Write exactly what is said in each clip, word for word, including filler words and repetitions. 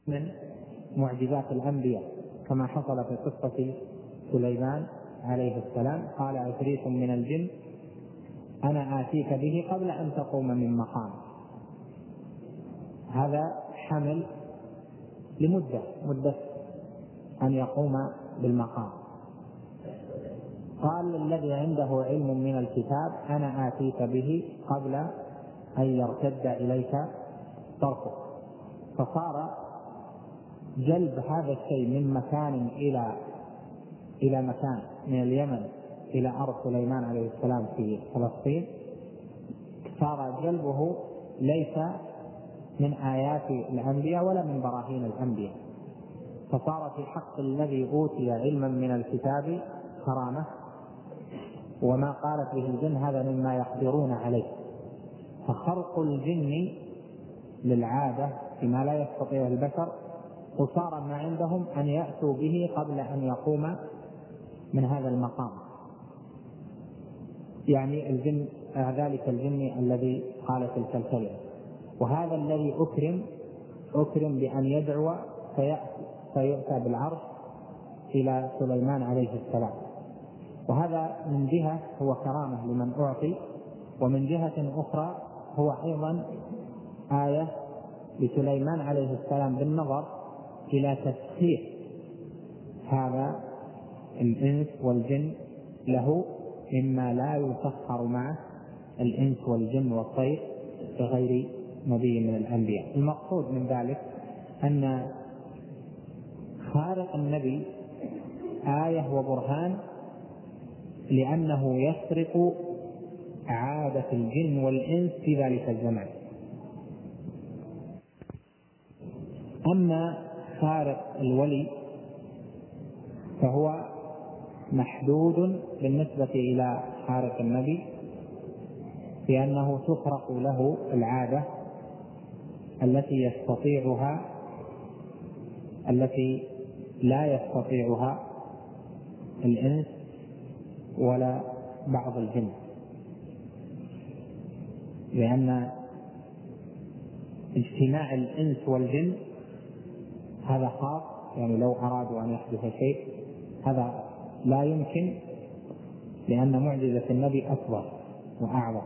من معجزات الأنبياء كما حصل في قصة سليمان عليه السلام. قال عفريت من الجن أنا آتيك به قبل أن تقوم من مقام. هذا حمل لمدة مدة أن يقوم بالمقام. قال الذي عنده علم من الكتاب أنا آتيك به قبل أن يرتد إليك طرفك. فصار جلب هذا الشيء من مكان إلى إلى مكان، من اليمن إلى أرض سليمان عليه السلام في فلسطين، صار جلبه ليس من آيات الأنبياء ولا من براهين الأنبياء، فصار في حق الذي أوتي علما من الكتاب كرامة، وما قالت به الجن هذا مما يقدرون عليه. فخرق الجن للعادة فيما لا يستطيع البشر وصار ما عندهم أن يأتوا به قبل أن يقوم من هذا المقام، يعني الجن ذلك الجن الذي قال تلك الكلمة. وهذا الذي أكرم أكرم بأن يدعو فيؤتى بالعرش إلى سليمان عليه السلام. وهذا من جهة هو كرامة لمن أعطي، ومن جهة أخرى هو أيضا آية لسليمان عليه السلام بالنظر إلى تسخير هذا الإنس والجن له مما لا يسخر معه الإنس والجن والطير بغير نبي من الأنبياء. المقصود من ذلك أن خارق النبي آية وبرهان لأنه يسرق عادة الجن والإنس في ذلك الزمان. أما خارق الولي فهو محدود بالنسبة إلى خارق النبي، لأنه تخرق له العادة التي يستطيعها التي لا يستطيعها الإنس ولا بعض الجن، لأن اجتماع الإنس والجن هذا خاص، يعني لو أرادوا أن يحدث شيء هذا لا يمكن، لأن معجزة النبي أكبر وأعظم.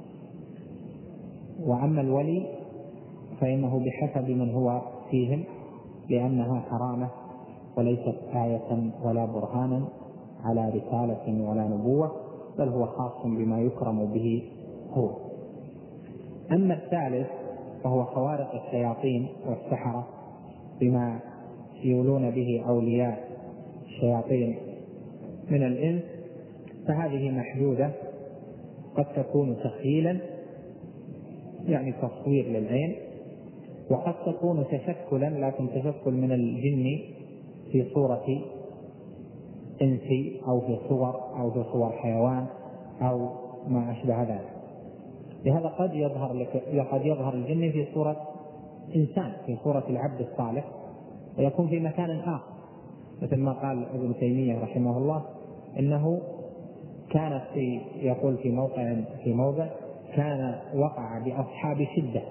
وأما الولي فإنه بحسب من هو فيهم، لأنها كرامة وليست آية ولا برهانا على رسالة ولا نبوة، بل هو خاص بما يكرم به هو. أما الثالث فهو خوارق الشياطين والسحرة بما يولون به أولياء الشياطين من الإنس، فهذه محدودة، قد تكون تخيلا يعني تصوير للعين، وقد تكون تشكلا، لكن تشكل من الجن في صورة إنسي أو في صور أو في صور حيوان أو ما أشبه ذلك. لهذا قد يظهر لك قد يظهر الجن في صورة إنسان، في صورة العبد الصالح، ويكون في مكان آخر، مثل ما قال ابن تيمية رحمه الله إنه كانت في يقول في موقع في موضع كان وقع بأصحاب شدة،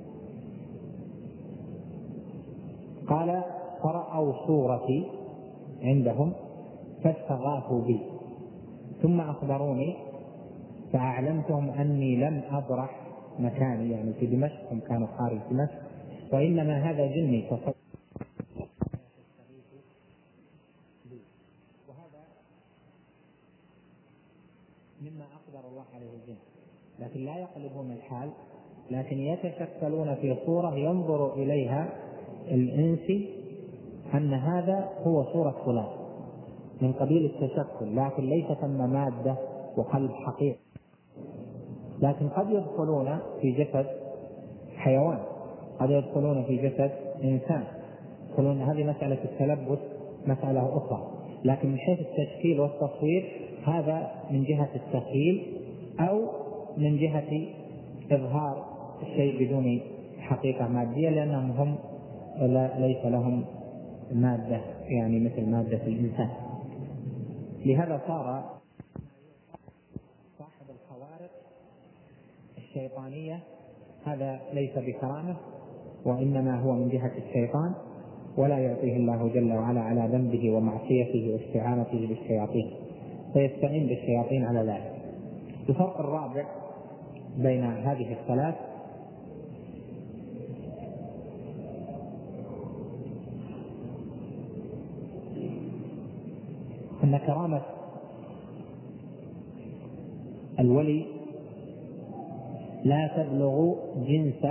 قال فرأوا صورتي عندهم فاستغاثوا بي ثم أخبروني فأعلمتهم أني لم أبرح مكاني، يعني في دمشق، هم كانوا خارج دمشق، وإنما هذا جني تصور. وهذا مما أقدر الله عليه الجن، لكن لا يقلبون الحال، لكن يتشكلون في صورة ينظر إليها الإنسي أن هذا هو صورة فلان من قبيل التشكل، لكن ليس ثم مادة وقلب حقيقي. لكن قد يدخلون في جسد حيوان، قد يدخلون في جسد إنسان، يدخلون. هذه مسألة التلبس مسألة أخرى، لكن من حيث التشكيل والتصوير هذا من جهة التخيل أو من جهة إظهار الشيء بدون حقيقة مادية، لأنهم هم لا ليس لهم مادة يعني مثل مادة الإنسان. لهذا صار صاحب الخوارق الشيطانية هذا ليس بكرامة، وإنما هو من جهة الشيطان، ولا يعطيه الله جل وعلا على ذنبه ومعصيته واستعانته بالشياطين، فيستعين بالشياطين على ذلك. الفرق الرابع بين هذه الثلاث أن كرامة الولي لا تبلغ جنس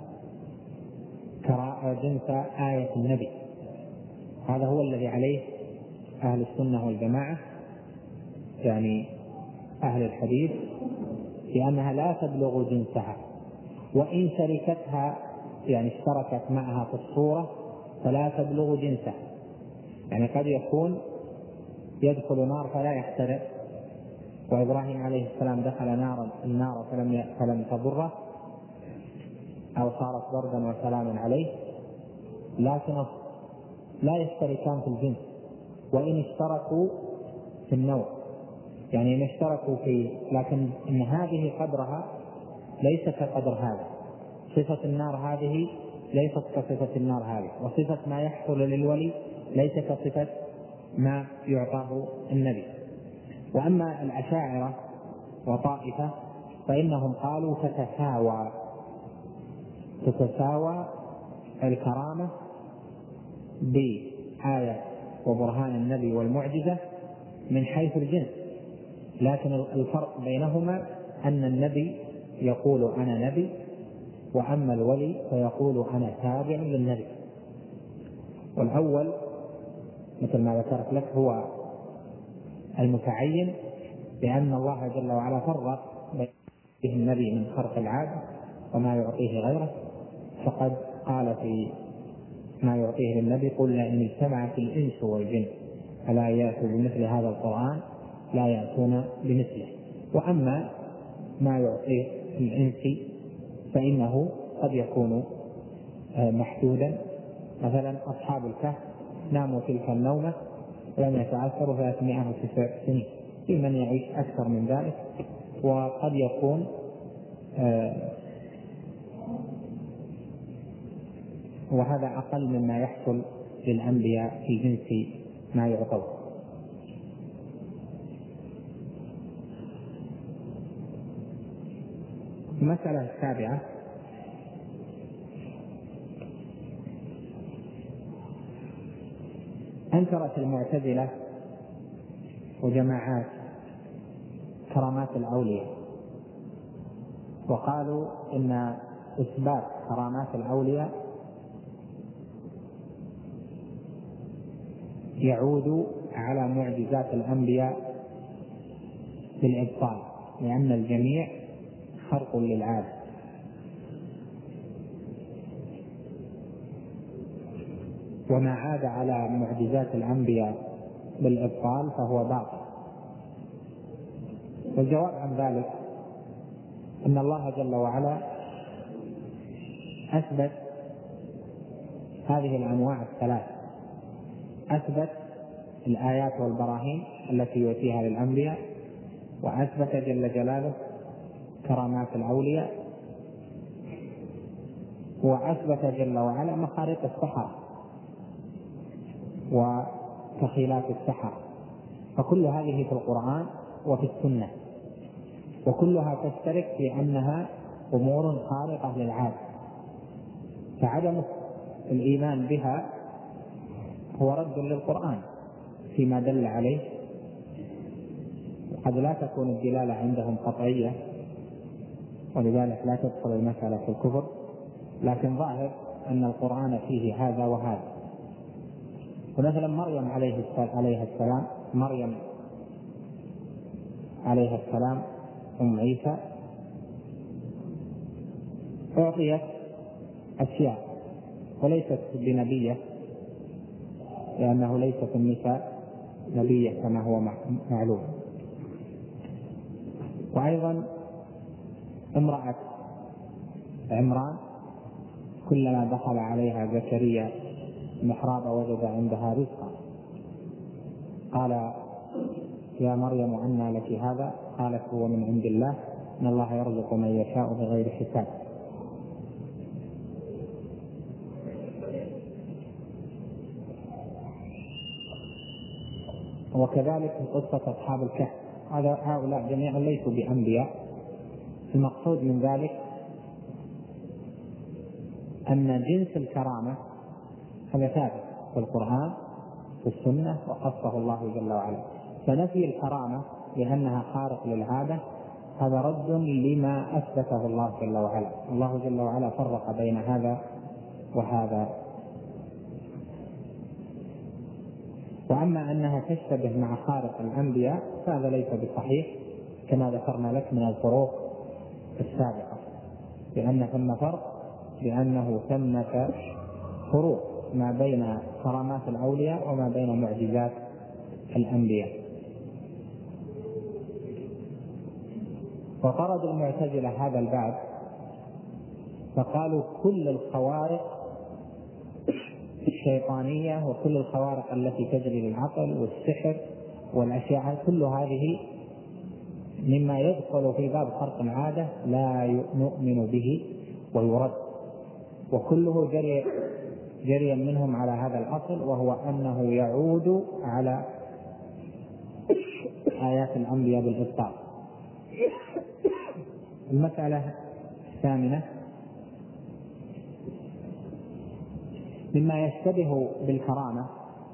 جنس آية النبي. هذا هو الذي عليه أهل السنة والجماعة، يعني أهل الحديث، لأنها لا تبلغ جنسها، وإن شركتها يعني اشتركت معها في الصورة فلا تبلغ جنسها. يعني قد يكون يدخل نار فلا يحترق، وإبراهيم عليه السلام دخل نار النار فلم فلم تضره أو صارت بردا وسلاما عليه، لكن لا يشتركان في الجنس، وإن اشتركوا في النوع، يعني إن اشتركوا في، لكن إن هذه قدرها ليس كقدر هذا، صفة النار هذه ليست كصفة النار هذه، وصفة ما يحصل للولي ليس كصفة ما يعطاه النبي. وأما الأشاعرة وطائفة فإنهم قالوا تتساوى تتساوى الكرامة بآية وبرهان النبي والمعجزة من حيث الجنس، لكن الفرق بينهما أن النبي يقول أنا نبي، وأما الولي فيقول أنا تابع للنبي. والأول مثل ما ذكرت لك هو المتعين، لأن الله جل وعلا فرق بين النبي من خرق العادة وما يعطيه غيره، فقد قال في ما يعطيه للنبي قل إن اجتمعت الإنس والجن ألا يأتوا بمثل هذا القرآن لا يأتون بمثله. وأما ما يعطيه الإنس فإنه قد يكون محدودا، مثلا أصحاب الكهف ناموا تلك النومة ولم يتأثروا ثلاثمائة وتسع سنين، في من يعيش أكثر من ذلك، وقد يكون آه وهذا أقل مما يحصل للأنبياء في جنس ما يعطوا. المسألة السابعة أنكرت المعتزلة وجماعات كرامات الأولياء، وقالوا إن إثبات كرامات الأولياء يعود على معجزات الأنبياء بالإبطال، لأن الجميع خرق للعادة. وما عاد على معجزات الأنبياء بالإبطال فهو باطل. والجواب عن ذلك أن الله جل وعلا أثبت هذه الأنواع الثلاث، أثبت الآيات والبراهين التي يؤتيها للأنبياء، وأثبت جل جلاله كرامات الأولياء، وأثبت جل وعلا مخارق السحرة وتخيلات السحرة، فكل هذه في القرآن وفي السنة، وكلها تشترك في أنها أمور خارقة للعادة، فعدم الإيمان بها هو رد للقرآن فيما دل عليه. وقد لا تكون الدلالة عندهم قطعية، ولذلك لا تدخل المسألة في الكفر، لكن ظاهر أن القرآن فيه هذا وهذا. فمثلا مريم عليه السلام مريم عليه السلام أم عيسى أعطيت أشياء وليست بنبية، لأنه ليست النساء نبية كما هو معلوم. وأيضا امرأة عمران كلما دخل عليها زكريا المحراب وجد عندها رزقا، قال يا مريم أنى لك هذا؟ قالت هو من عند الله إن الله يرزق من يشاء بغير حساب. وكذلك في قصة أصحاب الكهف، هذا هؤلاء جميعا ليسوا بأنبياء. المقصود من ذلك أن جنس الكرامة هذا ثابت في القرآن في السنة وخصه الله جل وعلا، فنفي الكرامة لأنها خارق للعادة هذا رد لما أثبته الله جل وعلا. الله جل وعلا فرق بين هذا وهذا. وأما أنها تشتبه مع خارق الأنبياء فهذا ليس بصحيح كما ذكرنا لك من الفروق السابقة، لأن ثم فرق، لأنه ثمة فروق ما بين كرامات الأولياء وما بين معجزات الأنبياء. وطرد المعتزلة هذا الباب فقالوا كل الخوارق الشيطانية وكل الخوارق التي تجري للعقل والسحر والأشياء كل هذه مما يدخل في باب خرق العادة لا نؤمن به ويرد، وكله جري جريا منهم على هذا الأصل، وهو أنه يعود على آيات الأنبياء بالإبطال. المسألة الثامنة مما يشتبه بالكرامة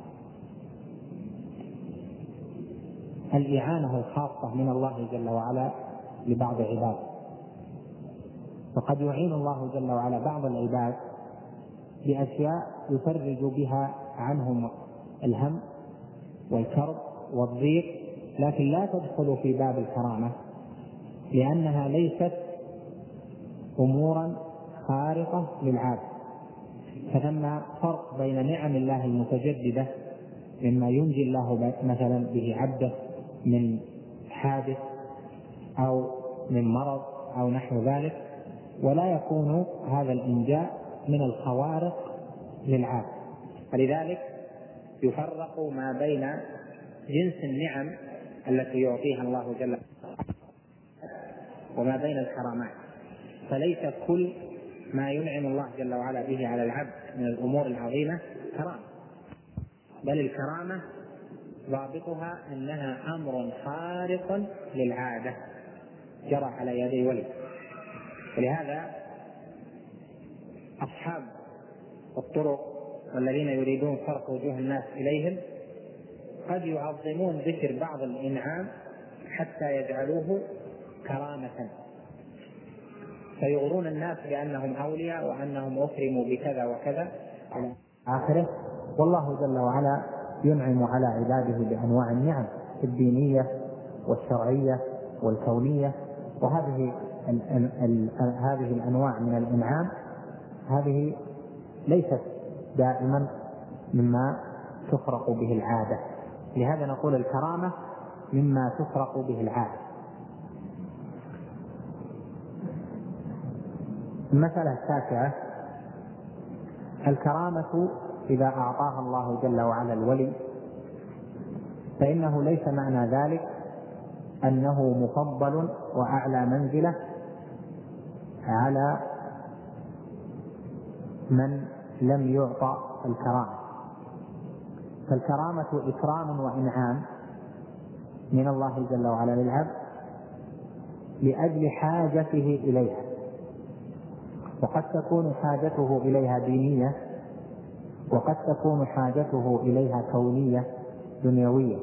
الإعانة الخاصة من الله جل وعلا لبعض عباده، وقد يعين الله جل وعلا بعض العباد بأشياء يفرج بها عنهم الهم والكرب والضيق، لكن لا تدخل في باب الكرامة لأنها ليست أمورا خارقة للعادة. فثم فرق بين نعم الله المتجددة مما ينجي الله مثلا به عبده من حادث أو من مرض أو نحو ذلك، ولا يكون هذا الإنجاء من الخوارق للعادة. فلذلك يفرق ما بين جنس النعم التي يعطيها الله جل وعلا وما بين الكرامات. فليس كل ما ينعم الله جل وعلا به على العبد من الأمور العظيمة كرامة، بل الكرامة ضابطها أنها أمر خارق للعادة جرى على يدي ولي. ولهذا أصحاب الطرق والذين يريدون صرف وجوه الناس إليهم قد يعظمون ذكر بعض الإنعام حتى يجعلوه كرامة، فيغرون الناس بأنهم أولياء وأنهم أكرموا بكذا وكذا إلى آخره. والله جل وعلا ينعم على عباده بأنواع النعم الدينية والشرعية والكونية، وهذه ال ال ال هذه الأنواع من الإنعام هذه ليست دائما مما تفرق به العادة. لهذا نقول الكرامة مما تفرق به العادة. المسألة التاسعة الكرامة إذا أعطاها الله جل وعلا الولي فإنه ليس معنى ذلك أنه مفضل وأعلى منزلة على من لم يعطى الكرامة. فالكرامة إكرام وإنعام من الله جل وعلا للعبد لأجل حاجته إليها، وقد تكون حاجته إليها دينية وقد تكون حاجته إليها كونية دنيوية.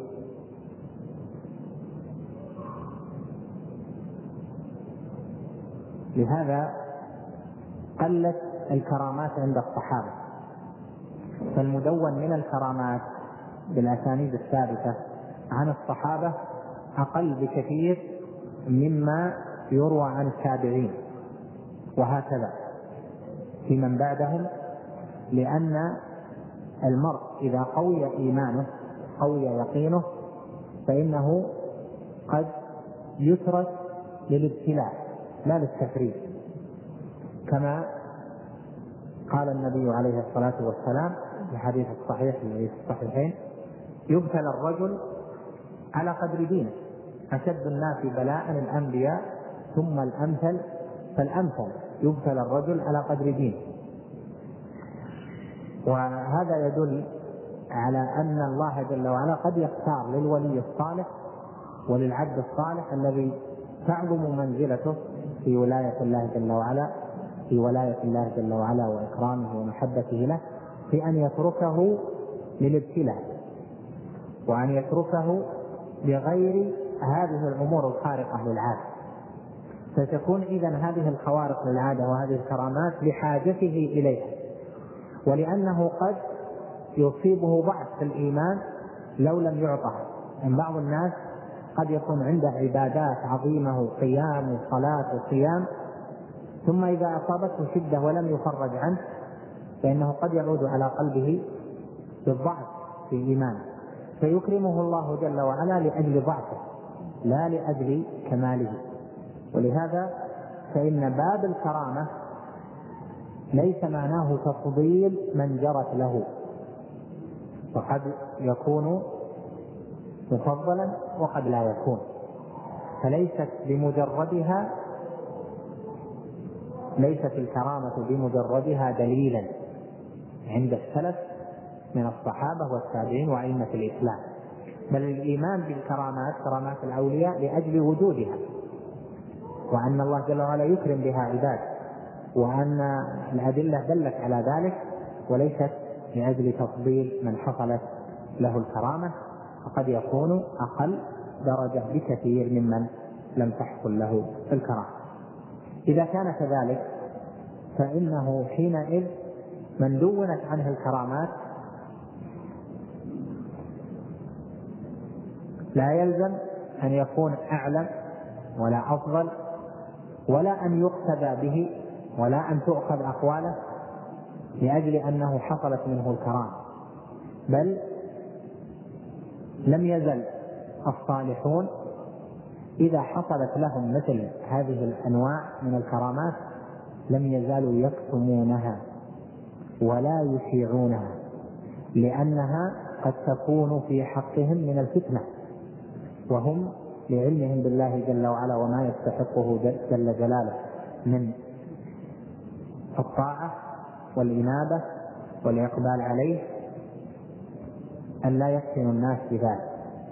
لهذا قلت الكرامات عند الصحابة، فالمدون من الكرامات بالأسانيد الثابتة عن الصحابة أقل بكثير مما يروى عن التابعين، وهكذا في من بعدهم، لأن المرء إذا قوي إيمانه قوي يقينه فإنه قد يترك للابتلاء لا للتفريط، كما قال النبي عليه الصلاة والسلام في حديث الصحيح في الصحيحين يبتلى الرجل على قدر دينه، أشد الناس بلاء الأنبياء ثم الأمثل فالأمثل، يبتلى الرجل على قدر دينه. وهذا يدل على أن الله جل وعلا قد يختار للولي الصالح وللعبد الصالح الذي تعظم منزلته في ولاية الله جل وعلا في ولاية الله جل وعلا وإكرامه ومحبته له، في أن يتركه للابتلاء وأن يتركه لغير هذه الأمور الخارقة للعادة، فتكون إذن هذه الخوارق للعادة وهذه الكرامات لحاجته إليها، ولأنه قد يصيبه ضعف في الإيمان لو لم يعطها. يعني بعض الناس قد يكون عنده عبادات عظيمة وقيام وصلاة وصيام، ثم إذا أصابته شدة ولم يفرج عنه فإنه قد يعود على قلبه بالضعف في إيمانه، فيكرمه الله جل وعلا لأجل ضعفه لا لأجل كماله. ولهذا فإن باب الكرامة ليس معناه تفضيل من جرت له، وقد يكون مفضلا وقد لا يكون، فليست بمجردها ليست الكرامة بمجردها دليلا عند السلف من الصحابة والتابعين وأئمة الإسلام، بل الإيمان بالكرامات كرامات الأولياء لأجل وجودها، وأن الله جل وعلا يكرم بها عباد، وأن الأدلة دلت على ذلك، وليست لأجل تفضيل من حصلت له الكرامة، فقد يكون أقل درجة بكثير ممن لم تحصل له الكرامة. إذا كان كذلك فإنه حينئذ من دونت عنه الكرامات لا يلزم أن يكون أعلم ولا أفضل ولا أن يقتدى به ولا أن تؤخذ أقواله لأجل أنه حصلت منه الكرامة، بل لم يزل الصالحون إذا حصلت لهم مثل هذه الأنواع من الكرامات لم يزالوا يكتمونها ولا يشيعونها، لأنها قد تكون في حقهم من الفتنة، وهم لعلمهم بالله جل وعلا وما يستحقه جل جلاله من الطاعة والإنابة والإقبال عليه أن لا يفتن الناس بذلك.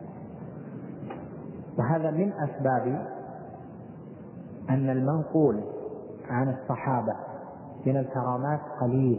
وهذا من أسباب أن المنقول عن الصحابة من الكرامات قليل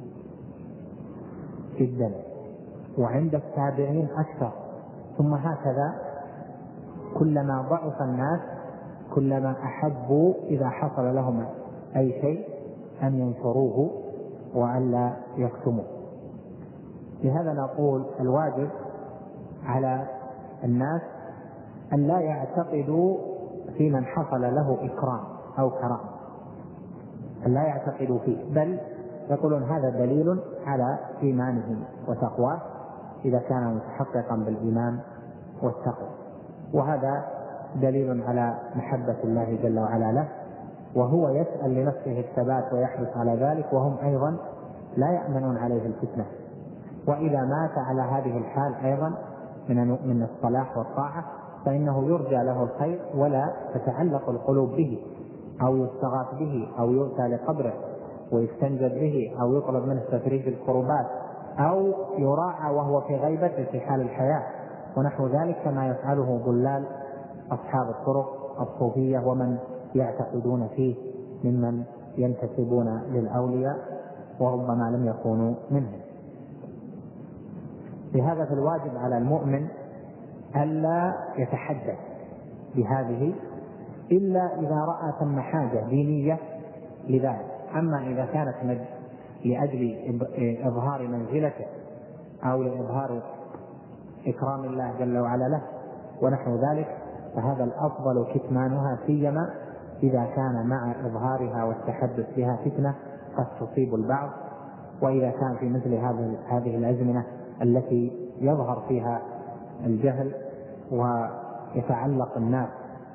جدا، وعند التابعين أكثر، ثم هكذا كلما ضعف الناس كلما أحبوا إذا حصل لهم أي شيء أن ينشروه وأن لا يكتموه. لهذا نقول الواجب على الناس أن لا يعتقدوا في من حصل له إكرام أو كرامة، أن لا يعتقدوا فيه، بل يقولون هذا دليل على إيمانه وتقواه إذا كان متحققا بالإيمان والتقوى، وهذا دليل على محبة الله جل وعلا له، وهو يسأل لنفسه الثبات ويحرص على ذلك، وهم أيضا لا يأمنون عليه الفتنة. وإذا مات على هذه الحال أيضا من الصلاح والطاعة فإنه يرجى له الخير ولا تتعلق القلوب به، أو يستغاث به، أو يؤتى لقبره ويستنجد به، أو يطلب منه تفريج الكربات، أو يراعى وهو في غيبته في حال الحياة ونحو ذلك، كما يفعله ضلال أصحاب الطرق الصوفية ومن يعتقدون فيه ممن ينتسبون للأولياء وربما لم يكونوا منهم. لهذا فالواجب على المؤمن ألا يتحدث بهذه إلا إذا رأى ثم حاجة دينية لذلك. أما إذا كانت لأجل إظهار منزلته أو لإظهار إكرام الله جل وعلا له ونحو ذلك فهذا الأفضل كتمانها، سيما إذا كان مع إظهارها والتحدث بها فتنة قد تصيب البعض، وإذا كان في مثل هذه الأزمنة التي يظهر فيها الجهل ويتعلق الناس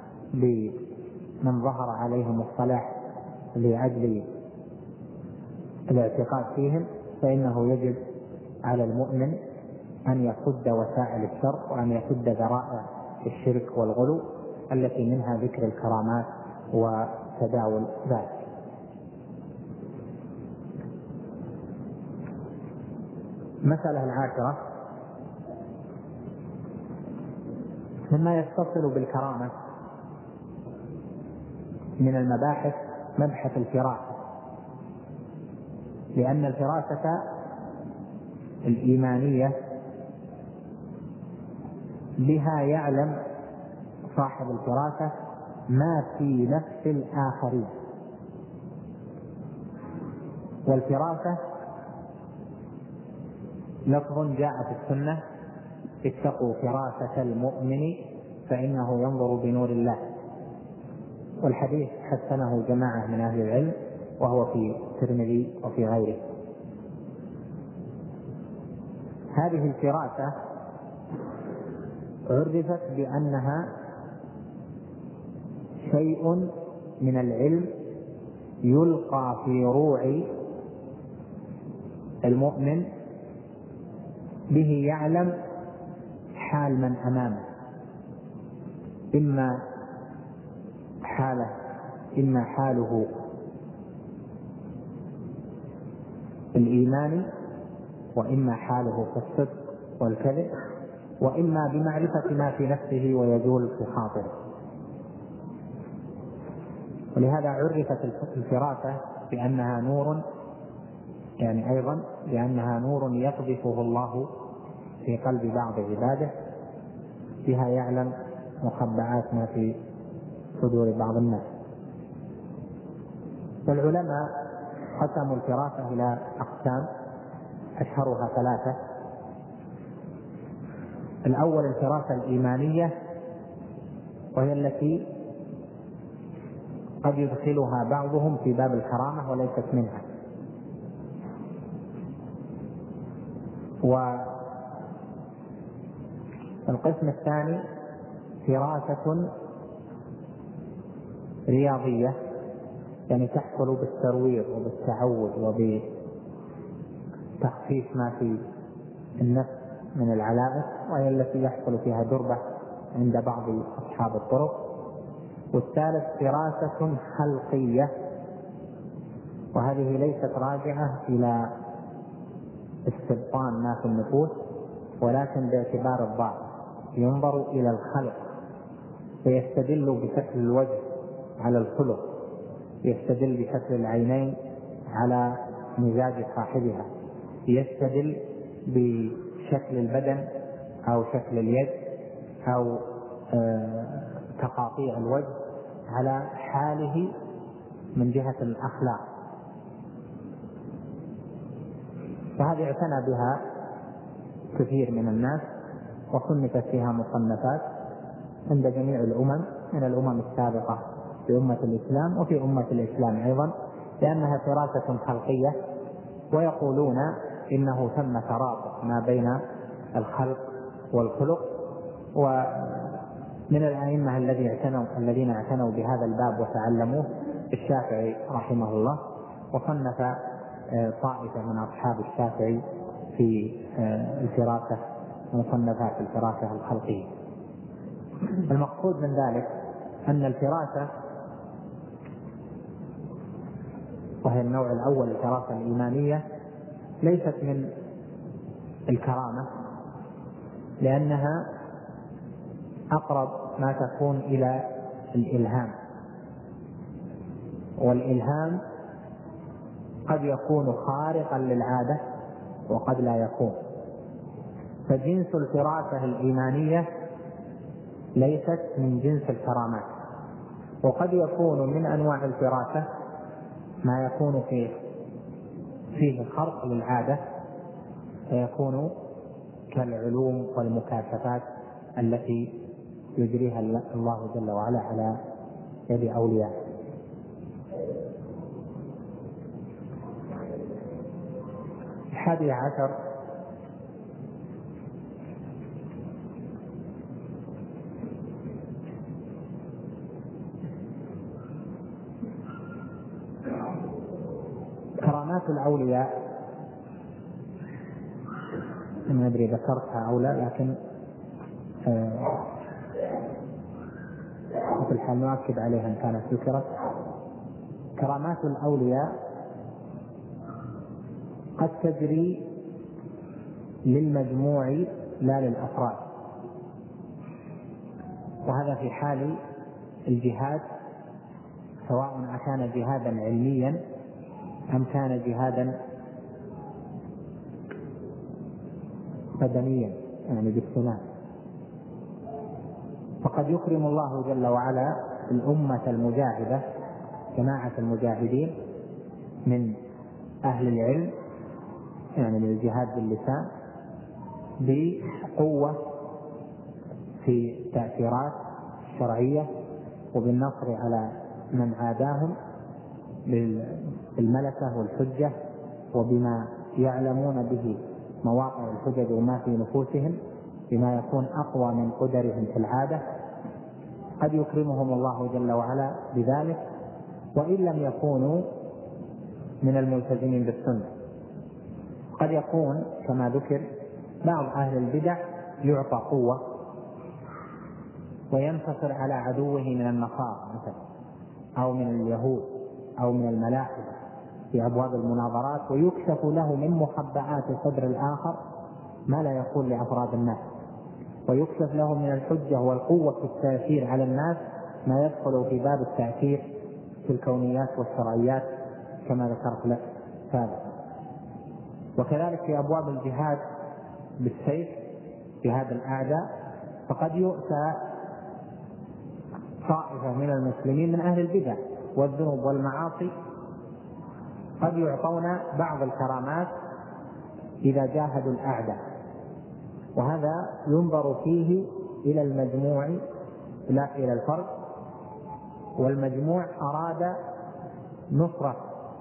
بمن ظهر عليهم الصلاح لأجل الاعتقاد فيهم، فإنه يجب على المؤمن أن يصد وسائل الشر وأن يصد ذرائع الشرك والغلو التي منها ذكر الكرامات وتداول ذلك. المسألة العاشرة مما يتصل بالكرامة من المباحث مبحث الفراسة، لأن الفراسة الإيمانية بها يعلم صاحب الفراسة ما في نفس الآخرين. والفراسة لفظ جاء في السنة: اتقوا فراسة المؤمن فإنه ينظر بنور الله، والحديث حسنه جماعة من أهل العلم وهو في الترمذي وفي غيره. هذه الفراسة عرفت بأنها شيء من العلم يلقى في روع المؤمن به يعلم حال من أمامه، إما حاله إما حاله الإيماني، وإما حاله في الصدق والكذب، وإما بمعرفة ما في نفسه ويجول في خاطره. ولهذا عرفت الفراسة بأنها نور، يعني أيضا بأنها نور يقذفه الله في قلب بعض عباده، بها يعلم مخبعات ما في صدور بعض الناس. والعلماء قسموا الفراسة إلى أقسام، أشهرها ثلاثة. الأول الفراسة الإيمانية، وهي التي قد يدخلها بعضهم في باب الكرامة وليست منها. والقسم الثاني فراسة رياضية، يعني تحصل بالترويض وبالتعود وبتخفيف ما في النفس من العلائق، وهي التي يحصل فيها دربة عند بعض أصحاب الطرق. والثالث فراسة خلقية، وهذه ليست راجعة إلى استبطان ما في النفوس، ولكن باعتبار الضعف ينظر إلى الخلق، فيستدل بشكل الوجه على الخلق، يستدل بشكل العينين على مزاج صاحبها، يستدل بشكل البدن أو شكل اليد أو آه تقاطيع الوجه على حاله من جهة الأخلاق. فهذه اعتنى بها كثير من الناس، وصنفت فيها مصنفات عند جميع الأمم من الأمم السابقة في أمة الإسلام وفي أمة الإسلام أيضا، لأنها فراسة خلقية. ويقولون إنه ثم ترابط ما بين الخلق والخلق. ومن الأئمة الذين اعتنوا الذين اعتنوا بهذا الباب وتعلموه الشافعي رحمه الله، وصنف طائفة من أصحاب الشافعي في الفراسة، مصنفات الفراسة الخلقية. المقصود من ذلك أن الفراسة، وهي النوع الأول الفراسة الإيمانية، ليست من الكرامة، لأنها أقرب ما تكون إلى الإلهام، والإلهام قد يكون خارقا للعادة وقد لا يكون. فجنس الفراسة الإيمانية ليست من جنس الكرامات، وقد يكون من أنواع الفراسة ما يكون فيه فيه خرق للعادة، فيكون كالعلوم والمكاشفات التي يجريها الله جل وعلا على يد أولياء. الحادي عشر كرامات الأولياء. ما أدري ذكرتها أو لا، لكن آه في الحال نؤكد عليها إن كانت ذكرت. كرامات الأولياء قد تجري للمجموع لا للأفراد، وهذا في حال الجهاد، سواء كان جهادا علميا أم كان جهادا بدنيا يعني بالسلاح. فقد يكرم الله جل وعلا الأمة المجاهدة، جماعة المجاهدين من أهل العلم يعني من الجهاد باللسان، بقوة في التأثيرات الشرعية وبالنصر على من عاداهم بالملكة والحجة، وبما يعلمون به مواقع الحجج وما في نفوسهم بما يكون أقوى من قدرهم في العادة. قد يكرمهم الله جل وعلا بذلك وإن لم يكونوا من الملتزمين بالسنة. قد يكون كما ذكر بعض أهل البدع يعطى قوة وينتصر على عدوه من النصارى مثلا أو من اليهود أو من الملاحدة في أبواب المناظرات، ويكشف له من محبعات صدر الآخر ما لا يكون لأفراد الناس، ويكشف له من الحجة والقوة في التأثير على الناس ما يدخل في باب التأثير في الكونيات والشرعيات كما ذكرت لك سابقا. وكذلك في أبواب الجهاد بالسيف، جهاد الأعداء، فقد يؤتى طائفة من المسلمين من أهل البدع والذنوب والمعاصي قد يعطون بعض الكرامات إذا جاهدوا الأعداء، وهذا ينظر فيه إلى المجموع لا إلى الفرد، والمجموع أراد نصرة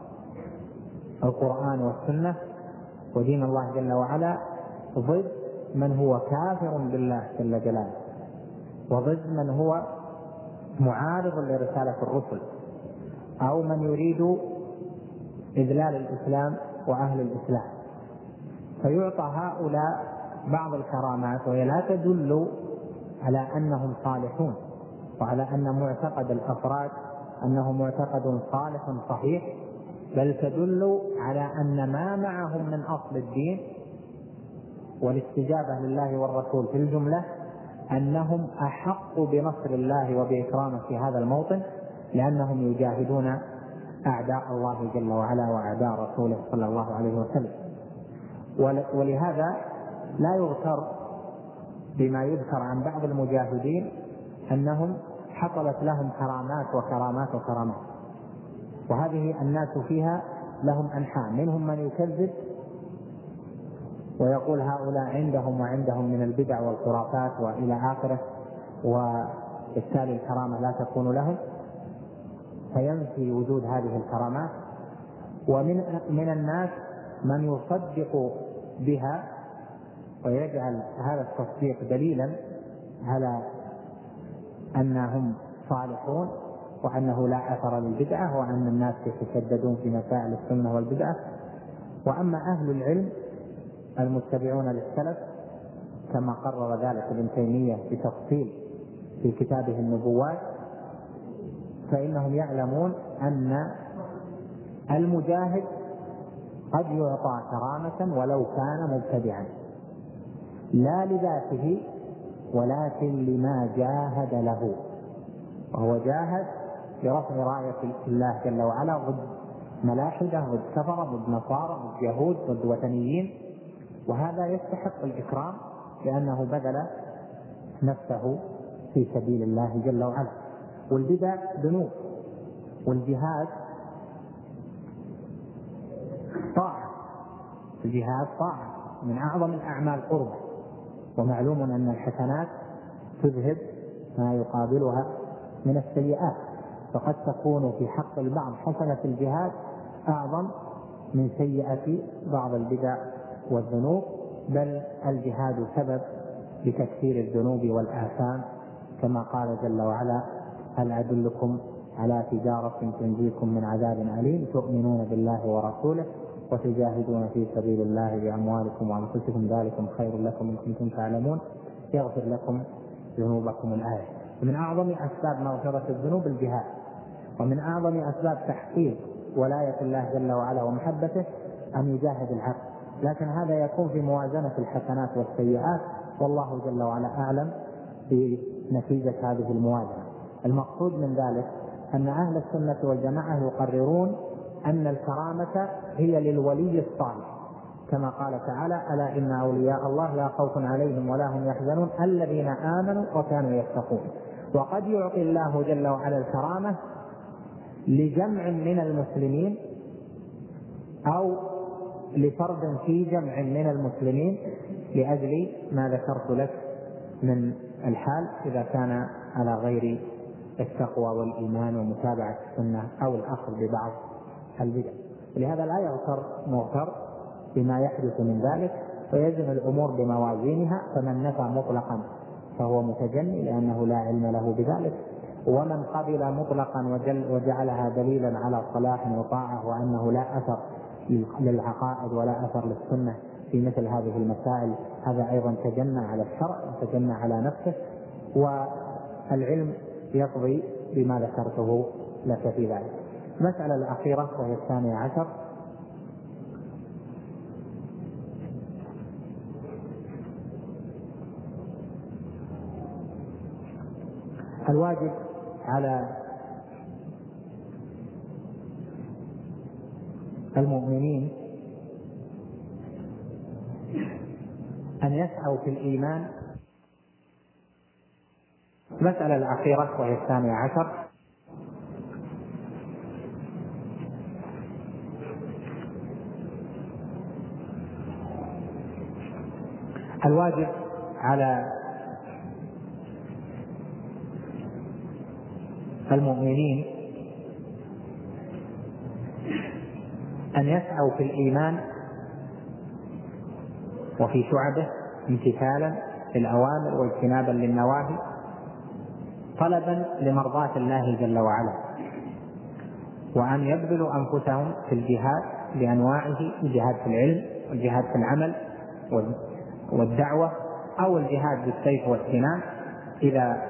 القرآن والسنة ودين الله جل وعلا ضد من هو كافر بالله جل جلاله، وضد من هو معارض لرسالة الرسل أو من يريد إذلال الإسلام وأهل الإسلام. فيعطى هؤلاء بعض الكرامات وهي لا تدل على أنهم صالحون وعلى أن معتقد الأفراد أنه معتقد صالح صحيح، بل تدل على أن ما معهم من أصل الدين والاستجابة لله والرسول في الجملة أنهم أحق بنصر الله وبإكرامه في هذا الموطن، لأنهم يجاهدون أعداء الله جل وعلا وأعداء رسوله صلى الله عليه وسلم. ولهذا لا يغتر بما يذكر عن بعض المجاهدين أنهم حصلت لهم كرامات وكرامات وكرامات، وهذه الناس فيها لهم أنحاء، منهم من يكذب ويقول هؤلاء عندهم وعندهم من البدع والخرافات وإلى آخره، وبالتالي الكرامة لا تكون لهم، فينفي وجود هذه الكرامات. ومن من الناس من يصدق بها ويجعل هذا التصديق دليلا على أنهم صالحون وأنه لا أثر للبدعة وأن الناس يتشددون في مسائل السنة والبدعة. وأما أهل العلم المتبعون للسلف كما قرر ذلك ابن تيمية بتفصيل في كتابه النبوات، فإنهم يعلمون أن المجاهد قد يعطى كرامة ولو كان مبتدعا لا لذاته ولكن لما جاهد له، وهو جاهد لرفع راية الله جل وعلا ضد ملاحدة ضد كفرة ضد نصارى ضد يهود ضد وثنيين، وهذا يستحق الإكرام لأنه بذل نفسه في سبيل الله جل وعلا. والبدع ذنوب، والجهاد طاعة، الجهاد طاعة من أعظم الأعمال قربا، ومعلوم أن الحسنات تذهب ما يقابلها من السيئات، فقد تكون في حق البعض حسنة الجهاد أعظم من سيئة بعض البدع والذنوب، بل الجهاد سبب لتكثير الذنوب والآثام كما قال جل وعلا: هل أدلكم على تجارة تنجيكم من عذاب أليم تؤمنون بالله ورسوله وتجاهدون في سبيل الله بأموالكم وأنفسكم ذلكم خير لكم إن كنتم تعلمون يغفر لكم ذنوبكم. الآية. ومن أعظم أسباب مغفرة الذنوب الجهاد، ومن أعظم أسباب تحقيق ولاية الله جل وعلا ومحبته أن يجاهد العبد، لكن هذا يكون في موازنة الحسنات والسيئات، والله جل وعلا أعلم في نتيجة هذه الموازنة. المقصود من ذلك أن أهل السنة والجماعة يقررون أن الكرامة هي للولي الصالح، كما قال تعالى: ألا إن أولياء الله لا خوف عليهم ولا هم يحزنون الذين آمنوا وكانوا يتقون. وقد يعطي الله جل وعلا الكرامة لجمع من المسلمين أو لفرد في جمع من المسلمين لأجل ما ذكرت لك من الحال إذا كان على غير التقوى والإيمان ومتابعة السنة أو الأخذ ببعض البدع. لهذا لا يغتر مغتر بما يحدث من ذلك، ويزن الأمور بموازينها. فمن نفى مطلقا فهو متجني لأنه لا علم له بذلك، ومن قبل مطلقا وجعلها دليلا على صلاح وطاعة وأنه لا أثر للعقائد ولا أثر للسنة في مثل هذه المسائل، هذا أيضا تجنى على الشرع وتجنى على نفسه. والعلم يقضي بما ذكرته لك في ذلك. المسألة الأخيرة وهي الثانية عشر: الواجب على المؤمنين أن يسعوا في الإيمان. المسألة الأخيرة وهي الثانية عشر: الواجب على المؤمنين أن يسعوا في الإيمان وفي شعبه امتثالا للأوامر واجتنابا للنواهي، طلبا لمرضاة الله جل وعلا، وأن يبذلوا أنفسهم في الجهاد بأنواعه: الجهاد في العلم والجهاد في العمل والدعوة، أو الجهاد بالسيف والسنان إذا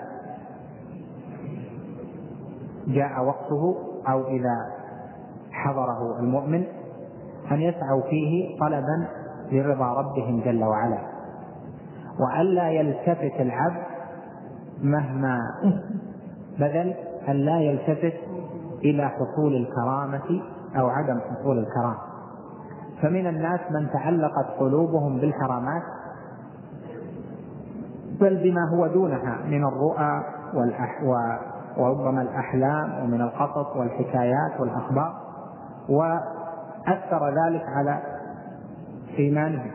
جاء وقته أو إذا حضره المؤمن، أن يسعوا فيه طلبا لرضا ربهم جل وعلا، وألا يلتفت العبد مهما بذل، أن لا يلتفت إلى حصول الكرامة أو عدم حصول الكرامة. فمن الناس من تعلقت قلوبهم بالحرامات بل بما هو دونها من الرؤى وربما الأحلام ومن القصص والحكايات والأخبار، وأثر ذلك على إيمانهم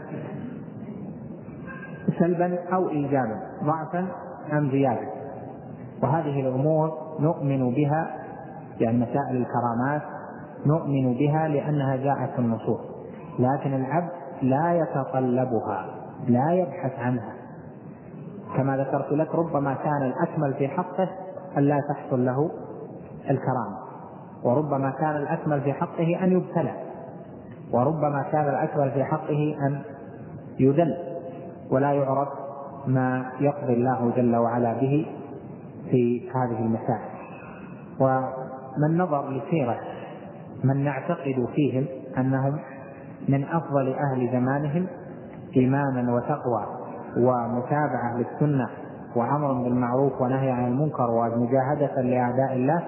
سلبا أو إيجابا، ضعفا أم زيادة. وهذه الأمور نؤمن بها، يعني مسائل الكرامات نؤمن بها لأنها جاءت في النصوص، لكن العبد لا يتطلبها، لا يبحث عنها. كما ذكرت لك ربما كان الأكمل في حقه أن لا تحصل له الكرامة، وربما كان الأكمل في حقه أن يبتلى، وربما كان الأكمل في حقه أن يذل ولا يعرف ما يقضي الله جل وعلا به في هذه المسائل. ومن نظر لسيرة من نعتقد فيهم أنهم من أفضل أهل زمانهم إيمانا وتقوى ومتابعة للسنة وأمر بالمعروف ونهي عن المنكر ومجاهدة لأعداء الله،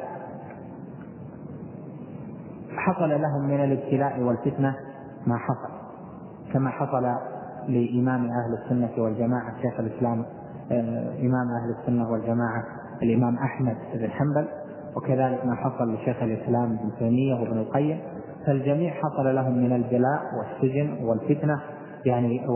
حصل لهم من الابتلاء والفتنة ما حصل، كما حصل لإمام أهل السنة والجماعة شيخ الإسلام إمام أهل السنة والجماعة الإمام أحمد بن حنبل، وكذلك ما حصل لشيخ الإسلام ابن تيمية وابن القيم. فالجميع حصل لهم من البلاء والسجن والفتنة يعني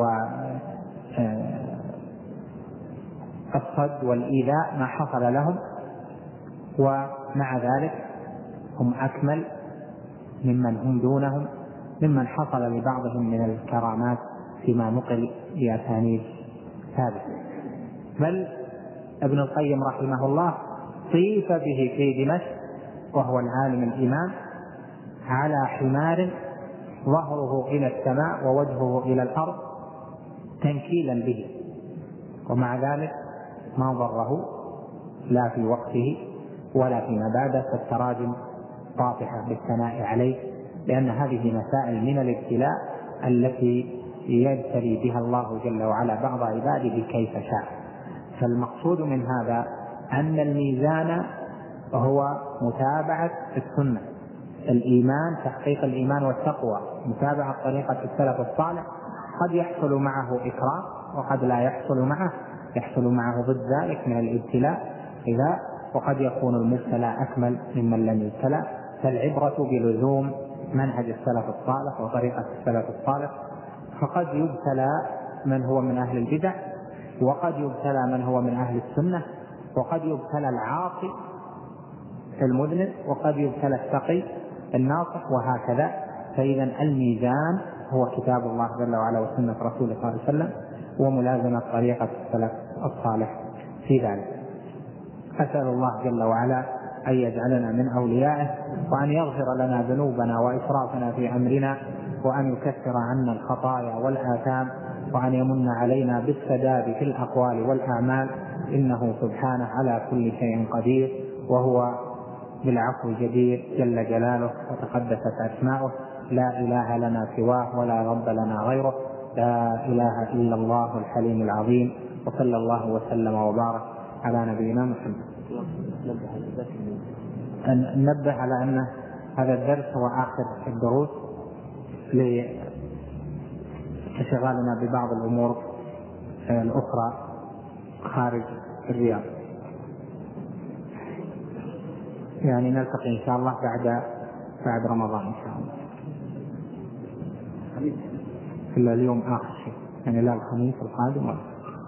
والصد والإيذاء ما حصل لهم، ومع ذلك هم أكمل ممن هم دونهم، ممن حصل لبعضهم من الكرامات فيما نقل بأسانيد ثابتة. بل ابن القيم رحمه الله طيف به في دمشق وهو العالم الإمام على حمار ظهره إلى السماء ووجهه إلى الأرض تنكيلا به، ومع ذلك ما ضره لا في وقته ولا فيما بعده، فالتراجم طافحة بالثناء عليه، لأن هذه مسائل من الابتلاء التي يبتلي بها الله جل وعلا بعض عباده كيف شاء. فالمقصود من هذا أن الميزان هو متابعة السنة، الإيمان، تحقيق الإيمان والتقوى، متابعة طريقة السلف الصالح. قد يحصل معه إكراه وقد لا يحصل معه، يحصل معه ضد ذلك من الابتلاء إذا، وقد يكون المبتلى أكمل ممن لم يبتلى. فالعبرة بلزوم منهج السلف الصالح وطريقة السلف الصالح. فقد يبتلى من هو من أهل البدع، وقد يبتلى من هو من أهل السنة، وقد يبتلى العاصي المذنب، وقد يبتلى التقي الناصح، وهكذا. فإذا الميزان هو كتاب الله جل وعلا وسنة رسوله صلى الله عليه وسلم، وملازمة طريقة السلف الصالح في ذلك. أسأل الله جل وعلا أن يجعلنا من أوليائه، وأن يغفر لنا ذنوبنا وإسرافنا في أمرنا، وأن يكفر عنا الخطايا والآثام، وأن يمن علينا بالسداد في الأقوال والأعمال، إنه سبحانه على كل شيء قدير، وهو بالعفو جدير جل جلاله وتقدست أسماؤه. لا إله لنا سواه ولا رب لنا غيره، لا إله إلا الله الحليم العظيم. وصلى الله وسلم وبارك على نبينا محمد. ننبه على أن هذا الدرس هو آخر الدروس لانشغالنا ببعض الأمور الأخرى خارج الرياض. يعني نلتقي إن شاء الله بعد بعد رمضان إن شاء الله، إلا اليوم آخر شيء، يعني لا الخميس القادم ولا.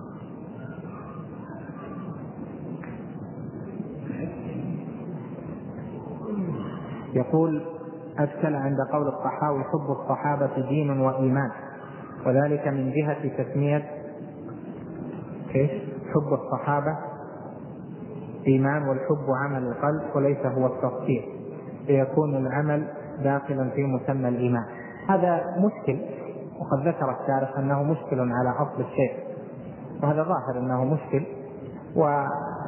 يقول: أشكل عند قول الطحاوي حب الصحابة دين وإيمان، وذلك من جهة تسمية إيش؟ حب الصحابة إيمان، والحب عمل القلب وليس هو التصديق، فيكون العمل داخلا في مسمى الإيمان. هذا مشكل، وقد ذكر الشارح أنه مشكل على أصل الشيء، وهذا ظاهر أنه مشكل. وما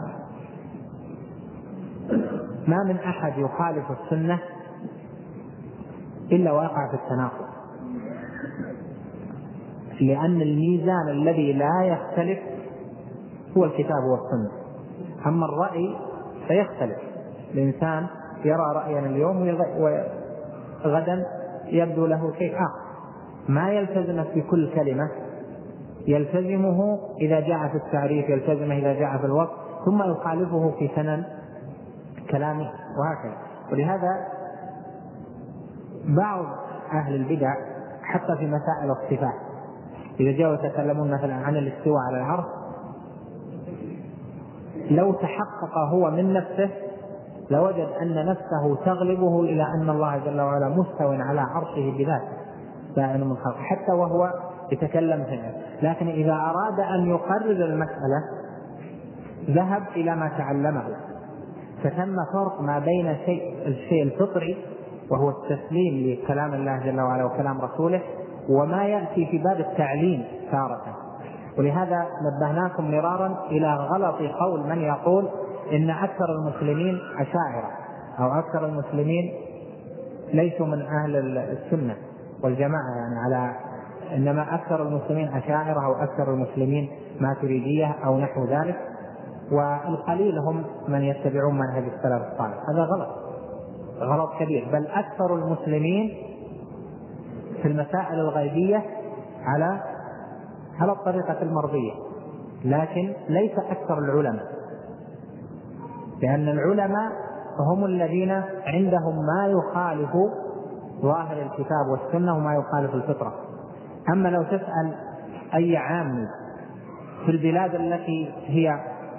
من أحد يخالف السنة إلا وقع في التناقض، لأن الميزان الذي لا يختلف هو الكتاب والسنة. أما الرأي فيختلف، الإنسان يرى رأيا اليوم وغدا يبدو له شيء آخر، ما يلتزم في كل كلمة، يلتزمه إذا جاء في التعريف، يلتزمه إذا جاء في الوصف، ثم يخالفه في سنن كلامه، وهكذا. ولهذا بعض أهل البدع حتى في مسائل الصفات إذا جاءوا يتكلمون مثلا عن الاستواء على العرش، لو تحقق هو من نفسه لوجد أن نفسه تغلبه إلى أن الله جل وعلا مستو على عرشه بذاته دائما من خلقه، حتى وهو يتكلم فيه. لكن إذا أراد أن يقرر المسألة ذهب إلى ما تعلمه، فثم فرق ما بين الشيء الشيء الفطري وهو التسليم لكلام الله جل وعلا وكلام رسوله، وما يأتي في باب التعليم تارة. ولهذا نبهناكم مرارا إلى غلط قول من يقول إن أكثر المسلمين أشاعرة، أو أكثر المسلمين ليسوا من أهل السنة والجماعة، يعني على إنما أكثر المسلمين أشاعرة أو أكثر المسلمين ماتريدية أو نحو ذلك، والقليل هم من يتبعون منهج السلف الصالح. هذا غلط، غلط كبير. بل أكثر المسلمين في المسائل الغيبية على على الطريقة المرضية، لكن ليس أكثر العلماء، لأن العلماء هم الذين عندهم ما يخالف ظاهر الكتاب والسنة وما يخالف الفطرة. أما لو تسأل أي عام في البلاد التي هي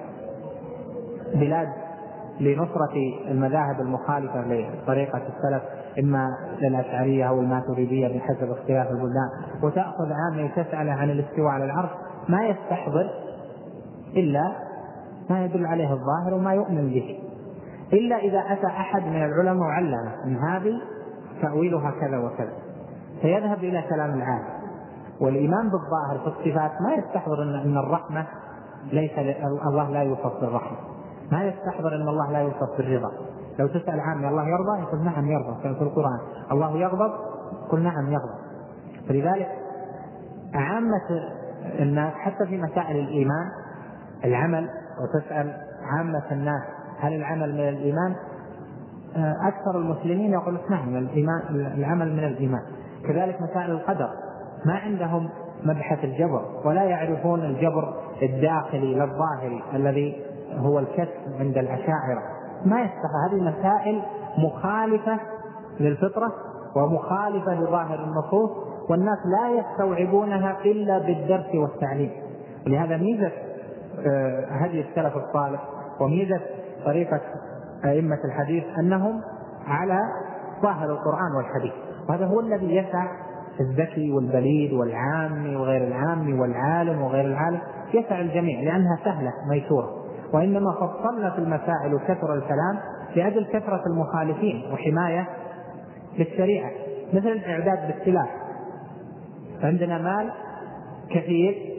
بلاد لنصرة المذاهب المخالفة لطريقة السلف، إما للأشعرية أو الماتريدية بحسب اختلاف البلدان، وتأخذ عامي تسأل عن الاستواء على العرش، ما يستحضر إلا ما يدل عليه الظاهر وما يؤمن به، إلا إذا أتى أحد من العلماء وعلم أن هذه تأويلها كذا وكذا، فيذهب إلى كلام العالم. والإيمان بالظاهر في الصفات ما يستحضر أن الرحمة ليس الله لا يوصف بالرحمة، ما يستحضر أن الله لا يوصف بالرضا. لو تسأل عامي الله يرضى يقول نعم يرضى في القرآن، الله يغضب قل نعم يغضب. فلذلك عامة الناس حتى في مسائل الإيمان العمل وتسأل عامة الناس هل العمل من الإيمان، أكثر المسلمين يقول نعم الإيمان، العمل من الإيمان. كذلك مسائل القدر ما عندهم مبحث الجبر، ولا يعرفون الجبر الداخلي للظاهري الذي هو الكسب عند الأشاعرة، ما يستطيع. هذه مسائل مخالفة للفطرة ومخالفة لظاهر النصوص، والناس لا يستوعبونها إلا بالدرس والتعليم. ولهذا ميزة هدي السلف الصالح وميزة طريقة أئمة الحديث أنهم على ظاهر القرآن والحديث، وهذا هو الذي يسع الذكي والبليد والعام وغير العام والعالم وغير العالم، يسع الجميع لأنها سهلة ميسورة. وإنما فصلنا في المسائل وكثر الكلام لأجل كثرة المخالفين وحماية للشريعة، مثل الإعداد بالسلاح. عندنا مال كثير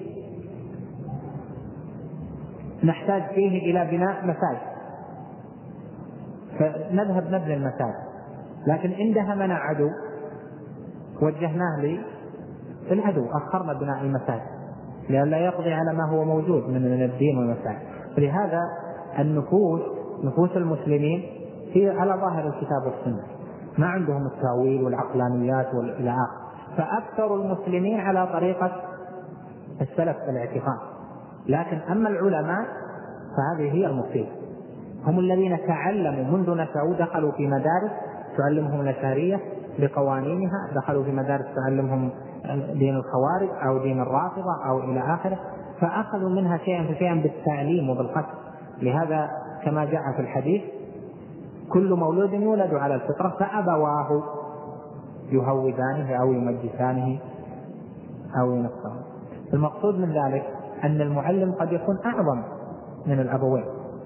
نحتاج فيه إلى بناء مساجد، فنذهب نبني المساجد، لكن إن دهمنا عدو وجهناه للعدو، أخرنا بناء المساجد لئلا يقضي على ما هو موجود من الدين والمساجد. فلهذا النفوس نفوس المسلمين هي على ظاهر الكتاب والسنة، ما عندهم التأويل والعقلانيات والإلى آخره. فأكثر المسلمين على طريقة السلف في الاعتقاد. لكن أما العلماء فهذه هي المصيبة، هم الذين تعلموا منذ نشأوا، دخلوا في مدارس تعلمهم الأشعرية بقوانينها، دخلوا في مدارس تعلمهم دين الخوارج أو دين الرافضة أو إلى آخره، فأخذوا منها شيئا فشيئا بالتعليم وبالقتل. لهذا كما جاء في الحديث كل مولود يولد على الفطرة فأبواه يهودانه أو يمجسانه أو ينصرانه. المقصود من ذلك أن المعلم قد يكون أعظم من الأبوين،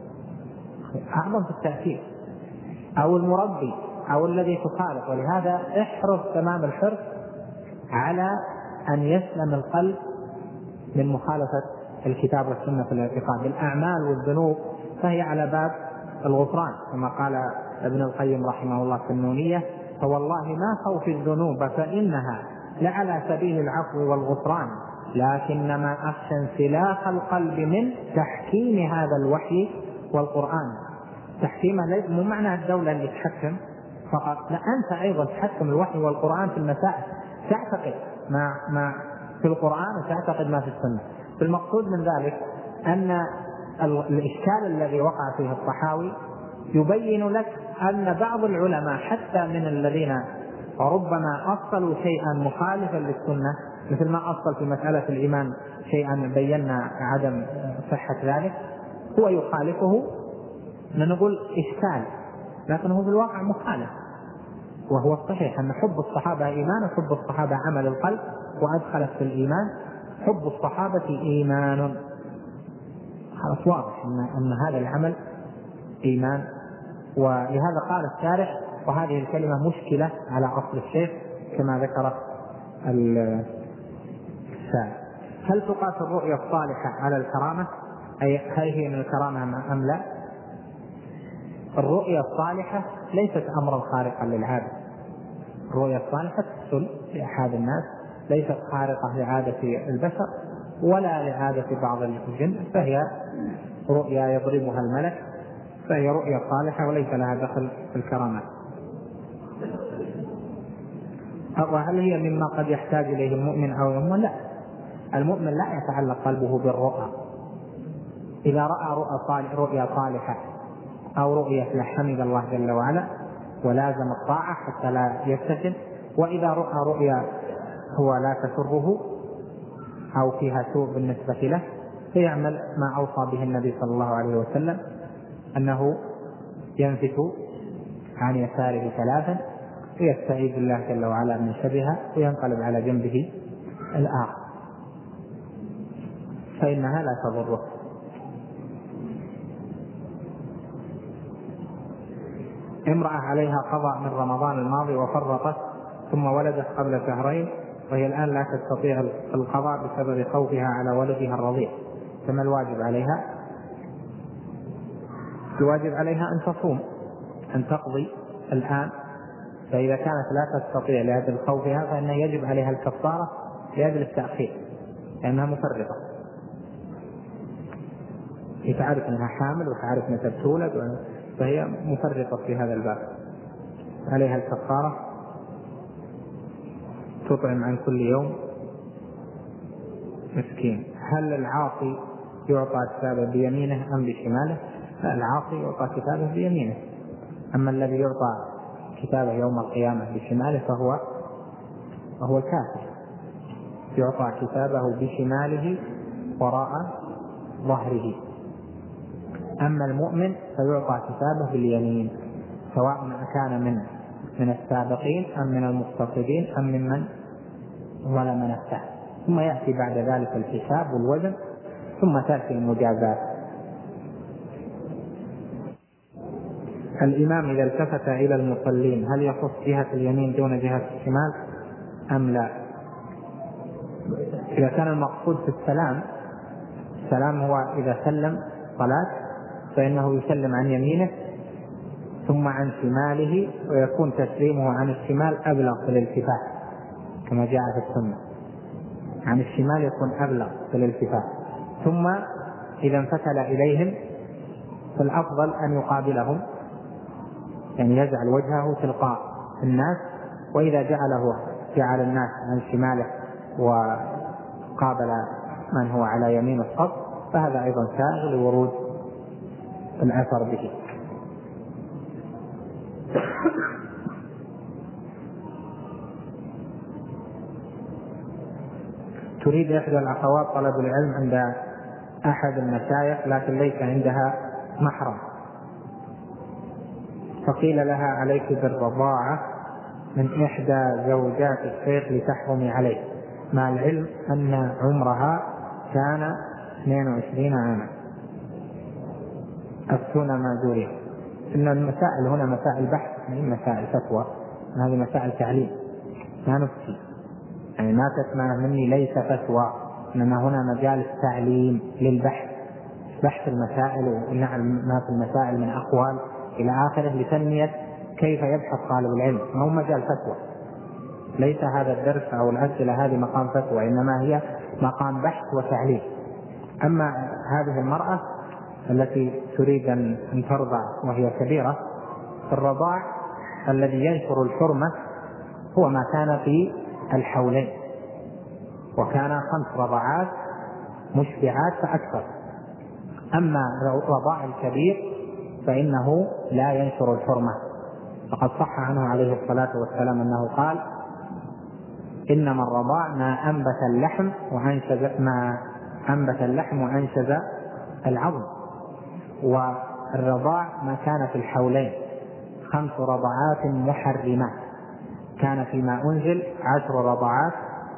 أعظم في التأثير، أو المربي أو الذي تخالف. ولهذا احرص تمام الحرص على أن يسلم القلب من مخالفة الكتاب والسنة في الاعتقاد. الأعمال والذنوب فهي على باب الغفران، كما قال ابن القيم رحمه الله في النونية: فوالله ما خوف الذنوب فإنها لعلى سبيل العفو والغفران، لكنما أخشى انسلاخ القلب من تحكيم هذا الوحي والقرآن. تحكيمه مو معنى الدولة اللي تحكم فقط، لا، أنت أيضا تحكم الوحي والقرآن في المسائل، تعتقد ما, ما في القرآن وتعتقد ما في السنة. المقصود من ذلك أن الإشكال الذي وقع فيه الطحاوي يبين لك أن بعض العلماء حتى من الذين ربما أصلوا شيئا مخالفا للسنة، مثل ما أصل في مسألة الإيمان شيئا بينا عدم صحة ذلك، هو يخالفه، نقول إشكال، لكن هو في الواقع مخالف. وهو الصحيح أن حب الصحابة إيمان، وحب الصحابة عمل القلب، وأدخلت في الإيمان حب الصحابة إيمان. خلاص واضح أن, أن هذا العمل إيمان. ولهذا قال الشارح: وهذه الكلمة مشكلة على أصل الشيخ كما ذكر الشارح. هل تقاس الرؤيا الصالحة على الكرامة؟ أي هل هي من الكرامة أم لا؟ الرؤيا الصالحة ليست أمرا خارقا للعادة. الرؤيا الصالحة تحصل لأحد الناس، ليست خارقة لعادة البشر ولا لعادة بعض الجن، فهي رؤيا يضربها الملك، فهي رؤيا صالحة وليس لها دخل في الكرامات. وهل هي مما قد يحتاج إليه المؤمن أو المؤمن؟ لا، المؤمن لا يتعلق قلبه بالرؤى. إذا رأى رؤى صالح رؤيا صالحة أو رؤية حمد الله جل وعلا ولازم الطاعة حتى لا يفتتن. وإذا رأى رؤيا هو لا تسره أو فيها سوء بالنسبة له فيعمل ما أوصى به النبي صلى الله عليه وسلم، أنه ينفث عن يساره ثلاثا ويستعيذ بالله جل وعلا من شرها وينقلب على جنبه الآخر فإنها لا تضره. امرأة عليها قضاء من رمضان الماضي وفرطت ثم ولدت قبل شهرين وهي الآن لا تستطيع القضاء بسبب خوفها على ولدها الرضيع، فما الواجب عليها؟ الواجب عليها أن تصوم، أن تقضي الآن. فإذا كانت لا تستطيع لأجل خوفها فإنه يجب عليها الكفارة لأجل التأخير لأنها مفرطة. تعرف أنها حامل وتعرف أنها تولد، فهي مفرطة في هذا الباب. عليها الكفارة، تطعم عن كل يوم مسكين. هل العاصي يعطى كتابه بيمينه أم بشماله؟ لا، العاصي يعطى كتابه بيمينه، أما الذي يعطى كتابه يوم القيامة بشماله فهو وهو الكافر، يعطى كتابه بشماله وراء ظهره. أما المؤمن فيعطى كتابه باليمين، سواء كان من من السابقين أم من المقتصدين أم ممن ظلم نفسه. ثم يأتي بعد ذلك الحساب والوزن، ثم تأتي المجازات. الإمام إذا التفت إلى المصلين هل يخص جهة اليمين دون جهة الشمال أم لا؟ إذا كان المقصود في السلام، السلام هو إذا سلم صلاة فإنه يسلم عن يمينه ثم عن شماله، ويكون تسليمه عن الشمال أبلغ في الالتفات كما جاء في السنة، عن الشمال يكون أبلغ في الالتفات. ثم إذا انفتل إليهم فالأفضل أن يقابلهم، يعني يجعل وجهه تلقاء الناس، وإذا جعله جعل الناس عن شماله وقابل من هو على يمين الصف فهذا أيضا سائغ لورود الأثر به. تريد إحدى الأخوات طلب العلم عند أحد المشايخ لكن ليس عندها محرم، فقيل لها عليك بالرضاعة من إحدى زوجات الشيخ لتحرمي عليه، مع العلم أن عمرها كان اثنين وعشرين عاما. أفتونا ما جوري. إن المسائل هنا مسائل بحث، من مسائل فتوى، هذه مسائل تعليم، ما نفتي، يعني ما تسمع مني ليس فتوى، إنما هنا مجال التعليم للبحث، بحث المسائل ونعلم ما في المسائل من أقوال إلى آخره لتنمية كيف يبحث طالب العلم، ما هو مجال فتوى. ليس هذا الدرس أو الأسئلة هذه مقام فتوى، إنما هي مقام بحث وتعليم. أما هذه المرأة التي تريد أن ترضع وهي كبيرة، الرضاع الذي ينشر الحرمة هو ما كان في الحولين، وكان خمس رضعات مشبعات فأكثر. أما رضاع الكبير فإنه لا ينشر الحرمة، فقد صح عنه عليه الصلاة والسلام أنه قال: إنما الرضاع ما أنبت اللحم وأنشز ما أنبت اللحم وأنشز العظم. والرضاع ما كان في الحولين خمس رضعات محرمات، كان فيما أنزل عشر رضعات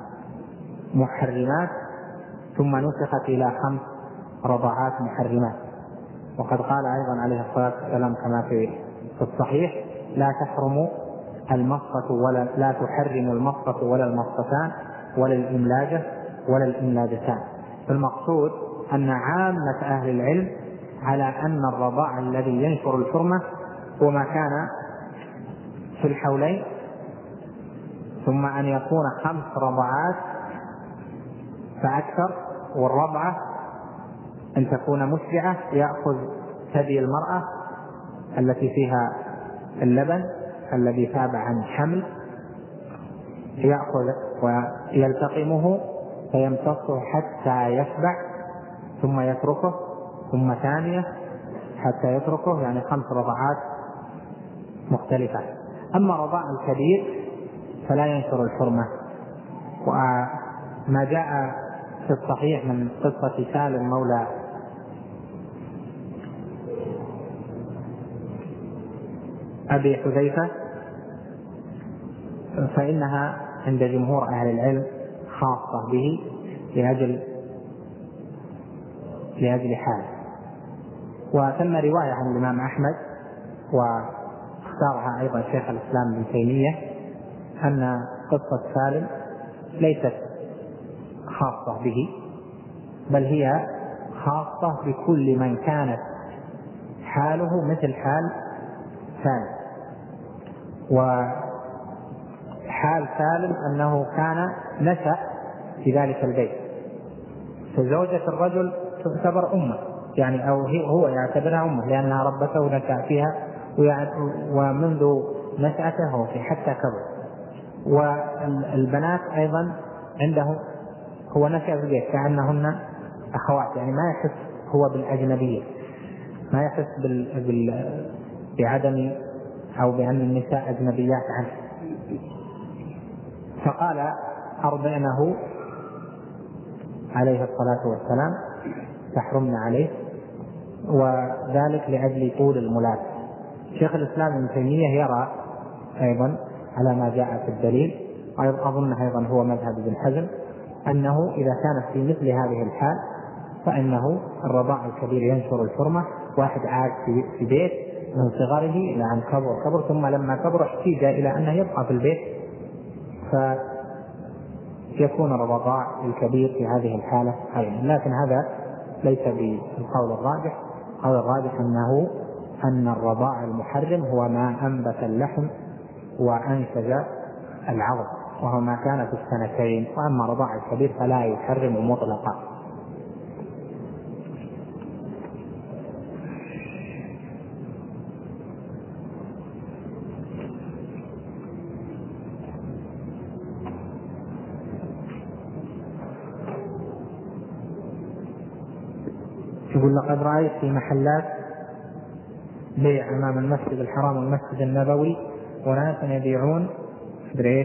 محرمات ثم نسخت إلى خمس رضعات محرمات. وقد قال أيضا عليه الصلاة والسلام كما في الصحيح: لا تحرم المصة ولا لا تحرم المصة ولا المصتان ولا الإملاجة ولا الإملاجتان. المقصود أن عامة أهل العلم على أن الرضاع الذي ينشر الحرمة هو ما كان في الحولين، ثم أن يكون خمس رضعات فأكثر، والرضعة أن تكون مشبعة، يأخذ ثدي المرأة التي فيها اللبن الذي تابع عن حمل، يأخذ ويلتقمه فيمتصه حتى يشبع ثم يتركه، ثم ثانية حتى يتركه، يعني خمس رضعات مختلفة. أما رضاع الكبير فلا ينشر الحرمة. وما جاء في الصحيح من قصة سالم مولى أبي حذيفة فإنها عند جمهور أهل العلم خاصة به لأجل لأجل حال. وثم رواية عن الإمام أحمد واختارها أيضا شيخ الإسلام ابن تيمية أن قصة سالم ليست خاصة به، بل هي خاصة بكل من كانت حاله مثل حال سالم. وحال سالم أنه كان نشأ في ذلك البيت، فزوجة الرجل تعتبر أمه يعني أو هو يعتبرها أمه لأنها ربته ونشأ فيها، ومنذ نشأته هو في حتى كبر. والبنات أيضا عنده هو نشأ في البيت كأنهن أخوات، يعني ما يحس هو بالأجنبية، ما يحس بال... بال... بعدم أو بأن النساء أجنبيات عنه. فقال أرضعنه عليه الصلاة والسلام تحرمن عليه، وذلك لأجل طول الملاك. شيخ الإسلام ابن تيمية يرى أيضا على ما جاء في الدليل، أظن أيضا هو مذهب ابن حزم، أنه إذا كانت في مثل هذه الحال فإنه الرضاع الكبير ينشر الحرمة. واحد عاش في بيت من صغره إلى أن كبر كبر ثم لما كبر احتاج إلى أنه يبقى في البيت، فيكون الرضاع الكبير في هذه الحالة عينا. لكن هذا ليس بالقول الراجح. القول الراجح أنه أن الرضاع المحرم هو ما أنبت اللحم وأنسج العظم، وهو ما كان في السنتين. وأما الرضاع الكبير فلا يحرم مطلقا. يقول لقد رأيت في محلات بيع أمام المسجد الحرام والمسجد النبوي وناس يبيعون بريد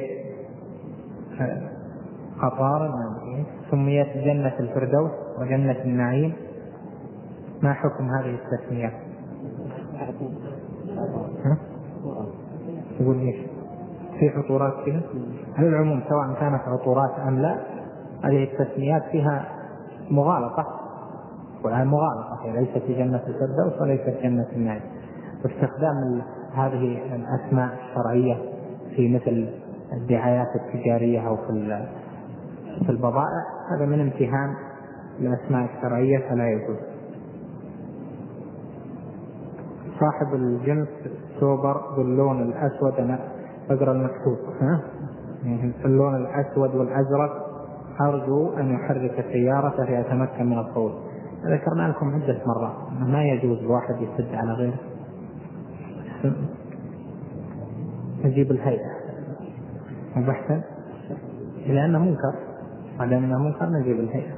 قطار سميت جنة الفردوس وجنة النعيم، ما حكم هذه التسميات؟ يقول ليش في عطورات كذا؟ على العموم سواء كانت عطورات أم لا، هذه التسميات فيها مغالطة، والآن مغالطة، هي ليست في جنة الفردوس وليست جنة النعيم. واستخدام هذه الأسماء الشرعية في مثل الدعايات التجارية أو في في البضائع هذا من امتهان الأسماء الشرعية فلا يجوز. صاحب الجنس سوبر باللون الأسود، أنا أقرأ المكتوب ها اللون الأسود والأزرق، أرجو أن يحرك سيارته ليتمكن من الصعود. ذكرنا لكم عدة مرات ما يجوز الواحد يسد على غيره، نجيب الهيئة وبحثا لأنه منكر، على أنه منكر نجيب الهيئة.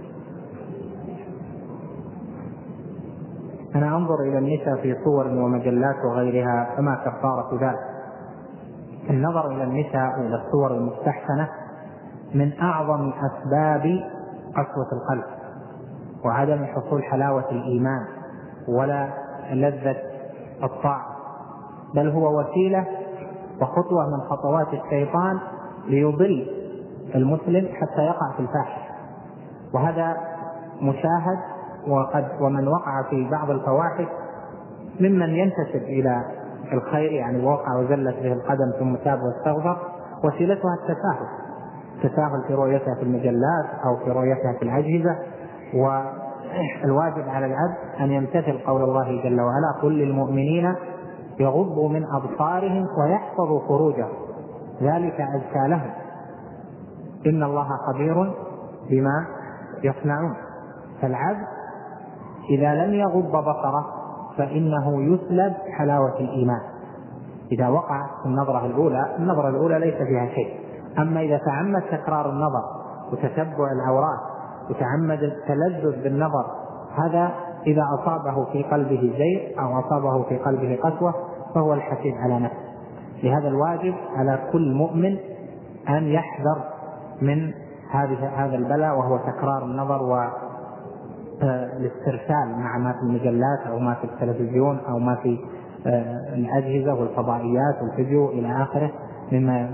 أنا أنظر إلى النساء في صور ومجلات وغيرها فما كفارة ذلك. النظر إلى النساء وإلى الصور المستحسنة من أعظم أسباب قسوة القلب وعدم حصول حلاوة الإيمان ولا لذة الطاعة، بل هو وسيلة وخطوة من خطوات الشيطان ليضل المسلم حتى يقع في الفاحشة، وهذا مشاهد. وقد ومن وقع في بعض الفواحش ممن ينتسب إلى الخير، يعني وقع وزلت به القدم ثم تاب واستغفر، وسيلتها التساهل، التساهل في رؤيتها في المجلات أو في رؤيتها في الأجهزة. والواجب على العبد أن يمتثل قول الله جل وعلا: قل للمؤمنين يغضوا من أبصارهم ويحفظوا فروجهم ذلك أزكى لهم إن الله خبير بما يصنعون. فالعبد إذا لم يغض بصره فإنه يسلب حلاوة الإيمان. إذا وقع في النظرة الأولى، النظرة الأولى ليس فيها شيء، أما إذا تعمد تكرار النظر وتتبع العورات وتعمد التلذذ بالنظر، هذا إذا أصابه في قلبه زيغ أو أصابه في قلبه قسوة فهو الحسيب على نفسه. لهذا الواجب على كل مؤمن أن يحذر من هذا البلاء، وهو تكرار النظر والاسترسال مع ما في المجلات أو ما في التلفزيون أو ما في الأجهزة والفضائيات والفيديو إلى آخره. مما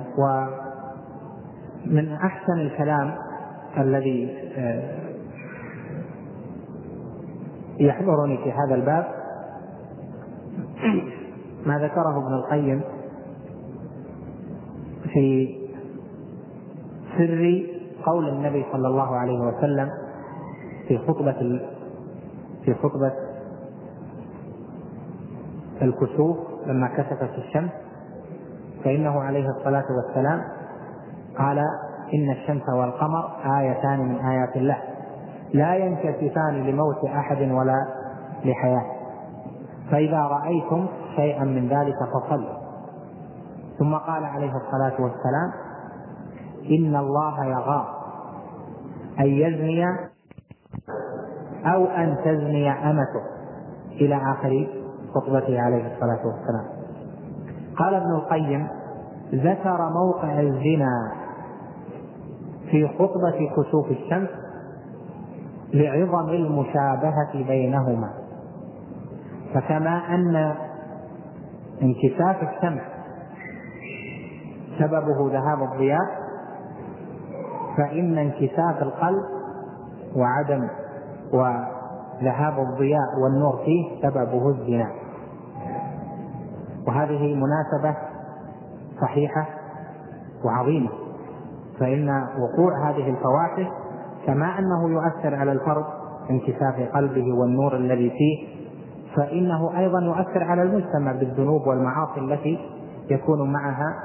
ومن أحسن الكلام الذي يحضرني في هذا الباب ما ذكره ابن القيم في سر قول النبي صلى الله عليه وسلم في خطبة في خطبة الكسوف لما كسفت الشمس، فإنه عليه الصلاة والسلام قال: إن الشمس والقمر آيتان من آيات الله لا ينكسفان لموت أحد ولا لحياته. فإذا رأيتم شيئا من ذلك فصلوا. ثم قال عليه الصلاة والسلام: إن الله يغار أن يزني أو أن تزني أمته، إلى آخر خطبته عليه الصلاة والسلام. قال ابن القيم: ذكر موقع الزنا في خطبة كسوف الشمس لعظم المشابهة بينهما. فكما أن انكساف الشمس سببه ذهاب الضياء، فإن انكساف القلب وعدم وذهاب الضياء والنور فيه سببه الزنا. وهذه مناسبة صحيحة وعظيمة، فإن وقوع هذه الفواحش كما أنه يؤثر على الفرد انكساف قلبه والنور الذي فيه، فإنه أيضا يؤثر على المجتمع بالذنوب والمعاصي التي يكون معها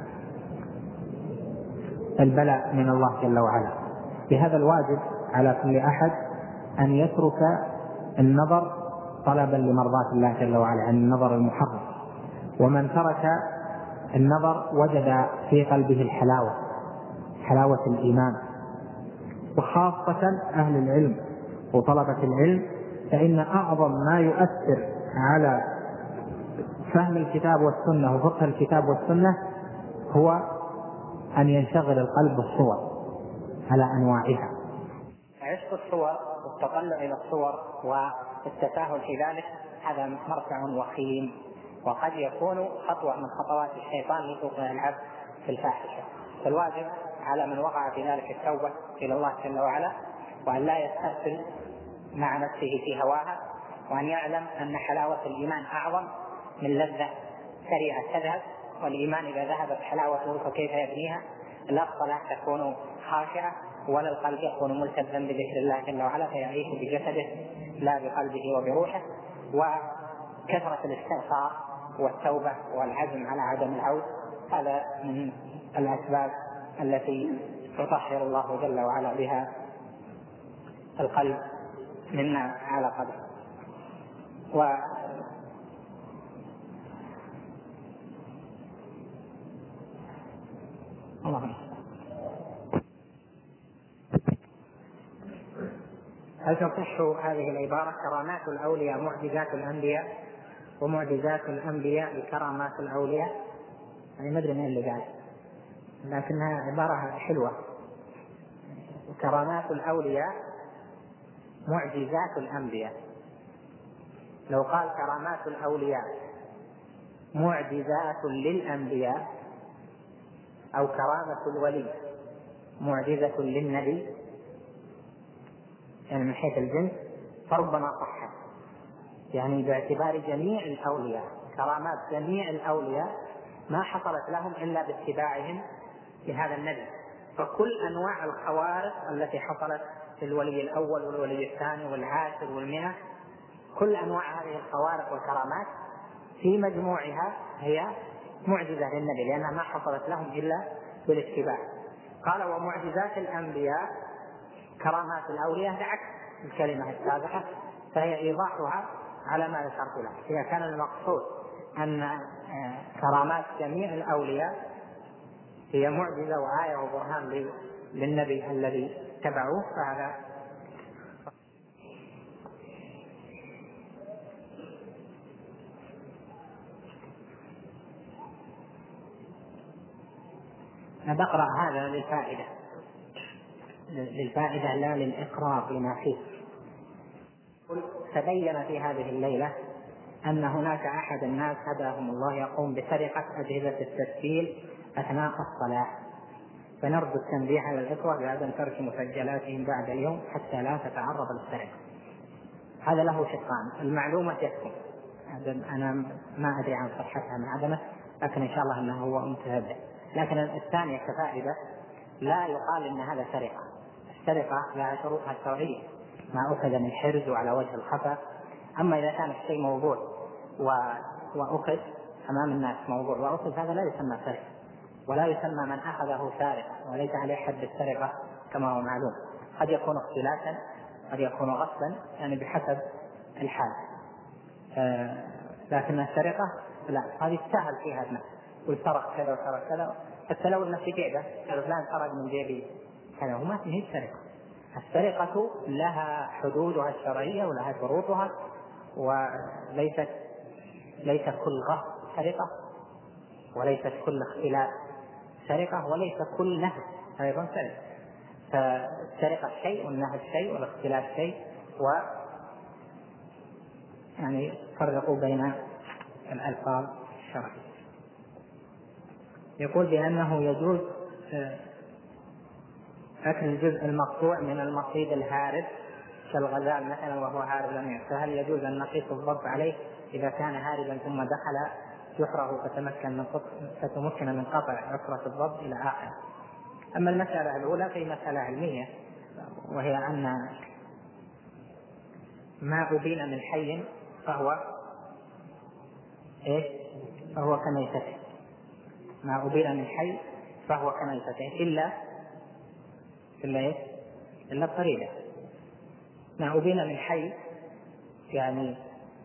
البلاء من الله جل وعلا. بهذا الواجب على كل أحد أن يترك النظر طلبا لمرضاة الله جل وعلا عن النظر المحرم. ومن ترك النظر وجد في قلبه الحلاوة، حلاوة الإيمان. وخاصة أهل العلم وطلبة العلم، فإن أعظم ما يؤثر على فهم الكتاب والسنة وفقه الكتاب والسنة هو أن ينشغل القلب بالصور على أنواعها. عشق الصور والتطلع إلى الصور والتساهل في ذلك هذا مرتع وخيم، وقد يكون خطوة من خطوات الشيطان لتوقع العبد في الفاحشة. فالواجب على من وقع في ذلك التوبة إلى الله جل وعلا، وأن لا يسترسل مع نفسه في هواها، وأن يعلم أن حلاوة الإيمان أعظم من لذة سريعة تذهب. والإيمان إذا ذهبت حلاوته فكيف يبنيها؟ الأصل تكون خاشعة، ولا القلب يكون ملتزما بذكر الله جل وعلا فيعيش بجسده لا بقلبه وبروحه. وكثرة الاستغفار والتوبة والعزم على عدم العود هذا من الأسباب التي يطهر الله جل وعلا بها القلب منا على قدر. و اللهم هل تصح هذه العبارة: كرامات الأولياء معجزات الأنبياء، ومعجزات الأنبياء كرامات الأولياء؟ يعني ما أدري من اللي قال، لكنها عبارة حلوة. كرامات الأولياء معجزات الأنبياء. لو قال كرامات الأولياء معجزات للأنبياء، أو كرامة الولي معجزة للنبي، يعني من حيث الجنس، فربما صح، يعني باعتبار جميع الأولياء، كرامات جميع الأولياء ما حصلت لهم إلا باتباعهم لهذا النبي. فكل أنواع الخوارق التي حصلت في الولي الأول والولي الثاني والعاشر والمئة، كل أنواع هذه الخوارق والكرامات في مجموعها هي معجزة للنبي، لأنها ما حصلت لهم إلا بالاتباع. قال: ومعجزات الأنبياء كرامات الأولياء، بعكس الكلمة السابقة، فهي إيضاحها على ما ذكرت لك. إذا كان المقصود أن كرامات جميع الأولياء هي معجزة وآية وبرهان للنبي الذي تبعوه، فهذا بقرأ هذا للفائدة للفائدة لا للإقرار لما فيه. تبين في هذه الليلة أن هناك أحد الناس هداهم الله يقوم بسرقة أجهزة التسجيل أثناء الصلاة، فنرجو التنبيه على الإخوة بعدم ترك مسجلاتهم بعد اليوم حتى لا تتعرض للسرقة. هذا له شقان: المعلومة تكفي، أنا ما أدري عن صحتها من عدمه، لكن إن شاء الله أنه هو متهدئ. لكن الثانية كفائدة: لا يقال إن هذا سرقة. السرقة لها شروطها الشرعية، ما أخذ من حرز وعلى وجه الخفا. أما إذا كان الشيء موضوع وأخذ أمام الناس موضوع وأخذ، هذا لا يسمى سرقة، ولا يسمى من أخذه سارقة، وليس عليه حد السرقة كما هو معلوم. قد يكون اختلاسا، قد يكون غصبا، يعني بحسب الحال. آه لكن السرقة لا، هذه تسهل فيها النفس، والسرق كذا وسرق كذا، حتى لو النفس جيبه قال فلان سرق من جيبي كذا، وما هي السرقة. السرقة لها حدودها الشرعية ولها شروطها، وليست ليس كل غصب سرقة، وليست كل اختلاف سرقة، وليس كل نهب أيضا سرقة. فالسرقة شيء والنهب شيء والاختلاف شيء، و يعني فرقوا بين الألفاظ الشرعية. يقول بأنه يجوز أكل الجزء المقطوع من المصيد الهارب كالغزال مثلا وهو هارب لم يعرف، فهل يجوز أن نقيس الضبط عليه إذا كان هاربا ثم دخل جحره فتمكن من فتمكن من قطع عفرة الضبط إلى آخره. أما المسألة الأولى في مسألة علمية، وهي أن ما أبين من حي فهو إيه؟ فهو كميتته، ما أبين من حي فهو كميتته إلا إلا إيه؟ إلا الطريقة. ما أبين من حي يعني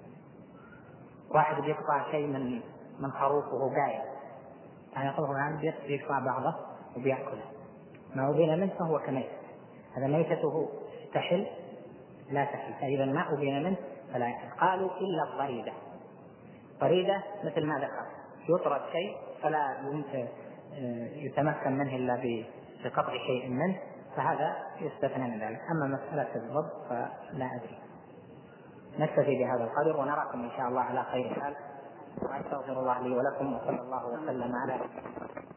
واحد بيقطع شيء من من خروف وهو قايم، يعني يقطع عنه يقطع بعضه وبيأكله، ما أبين منه فهو كميت، هذا ميتته تحل لا تحل. فإذا ما أبين منه فلا يحل. قالوا إلا الضريدة، ضريدة مثل ما ذكر يطرد شيء فلا يتمكن منه إلا بقطع شيء منه، فهذا يستثنى من ذلك. أما مسألة الضبط فلا أدري. نكتفي بهذا القدر ونراكم إن شاء الله على خير حال، وأستغفر الله لي ولكم، وصلى الله وسلم على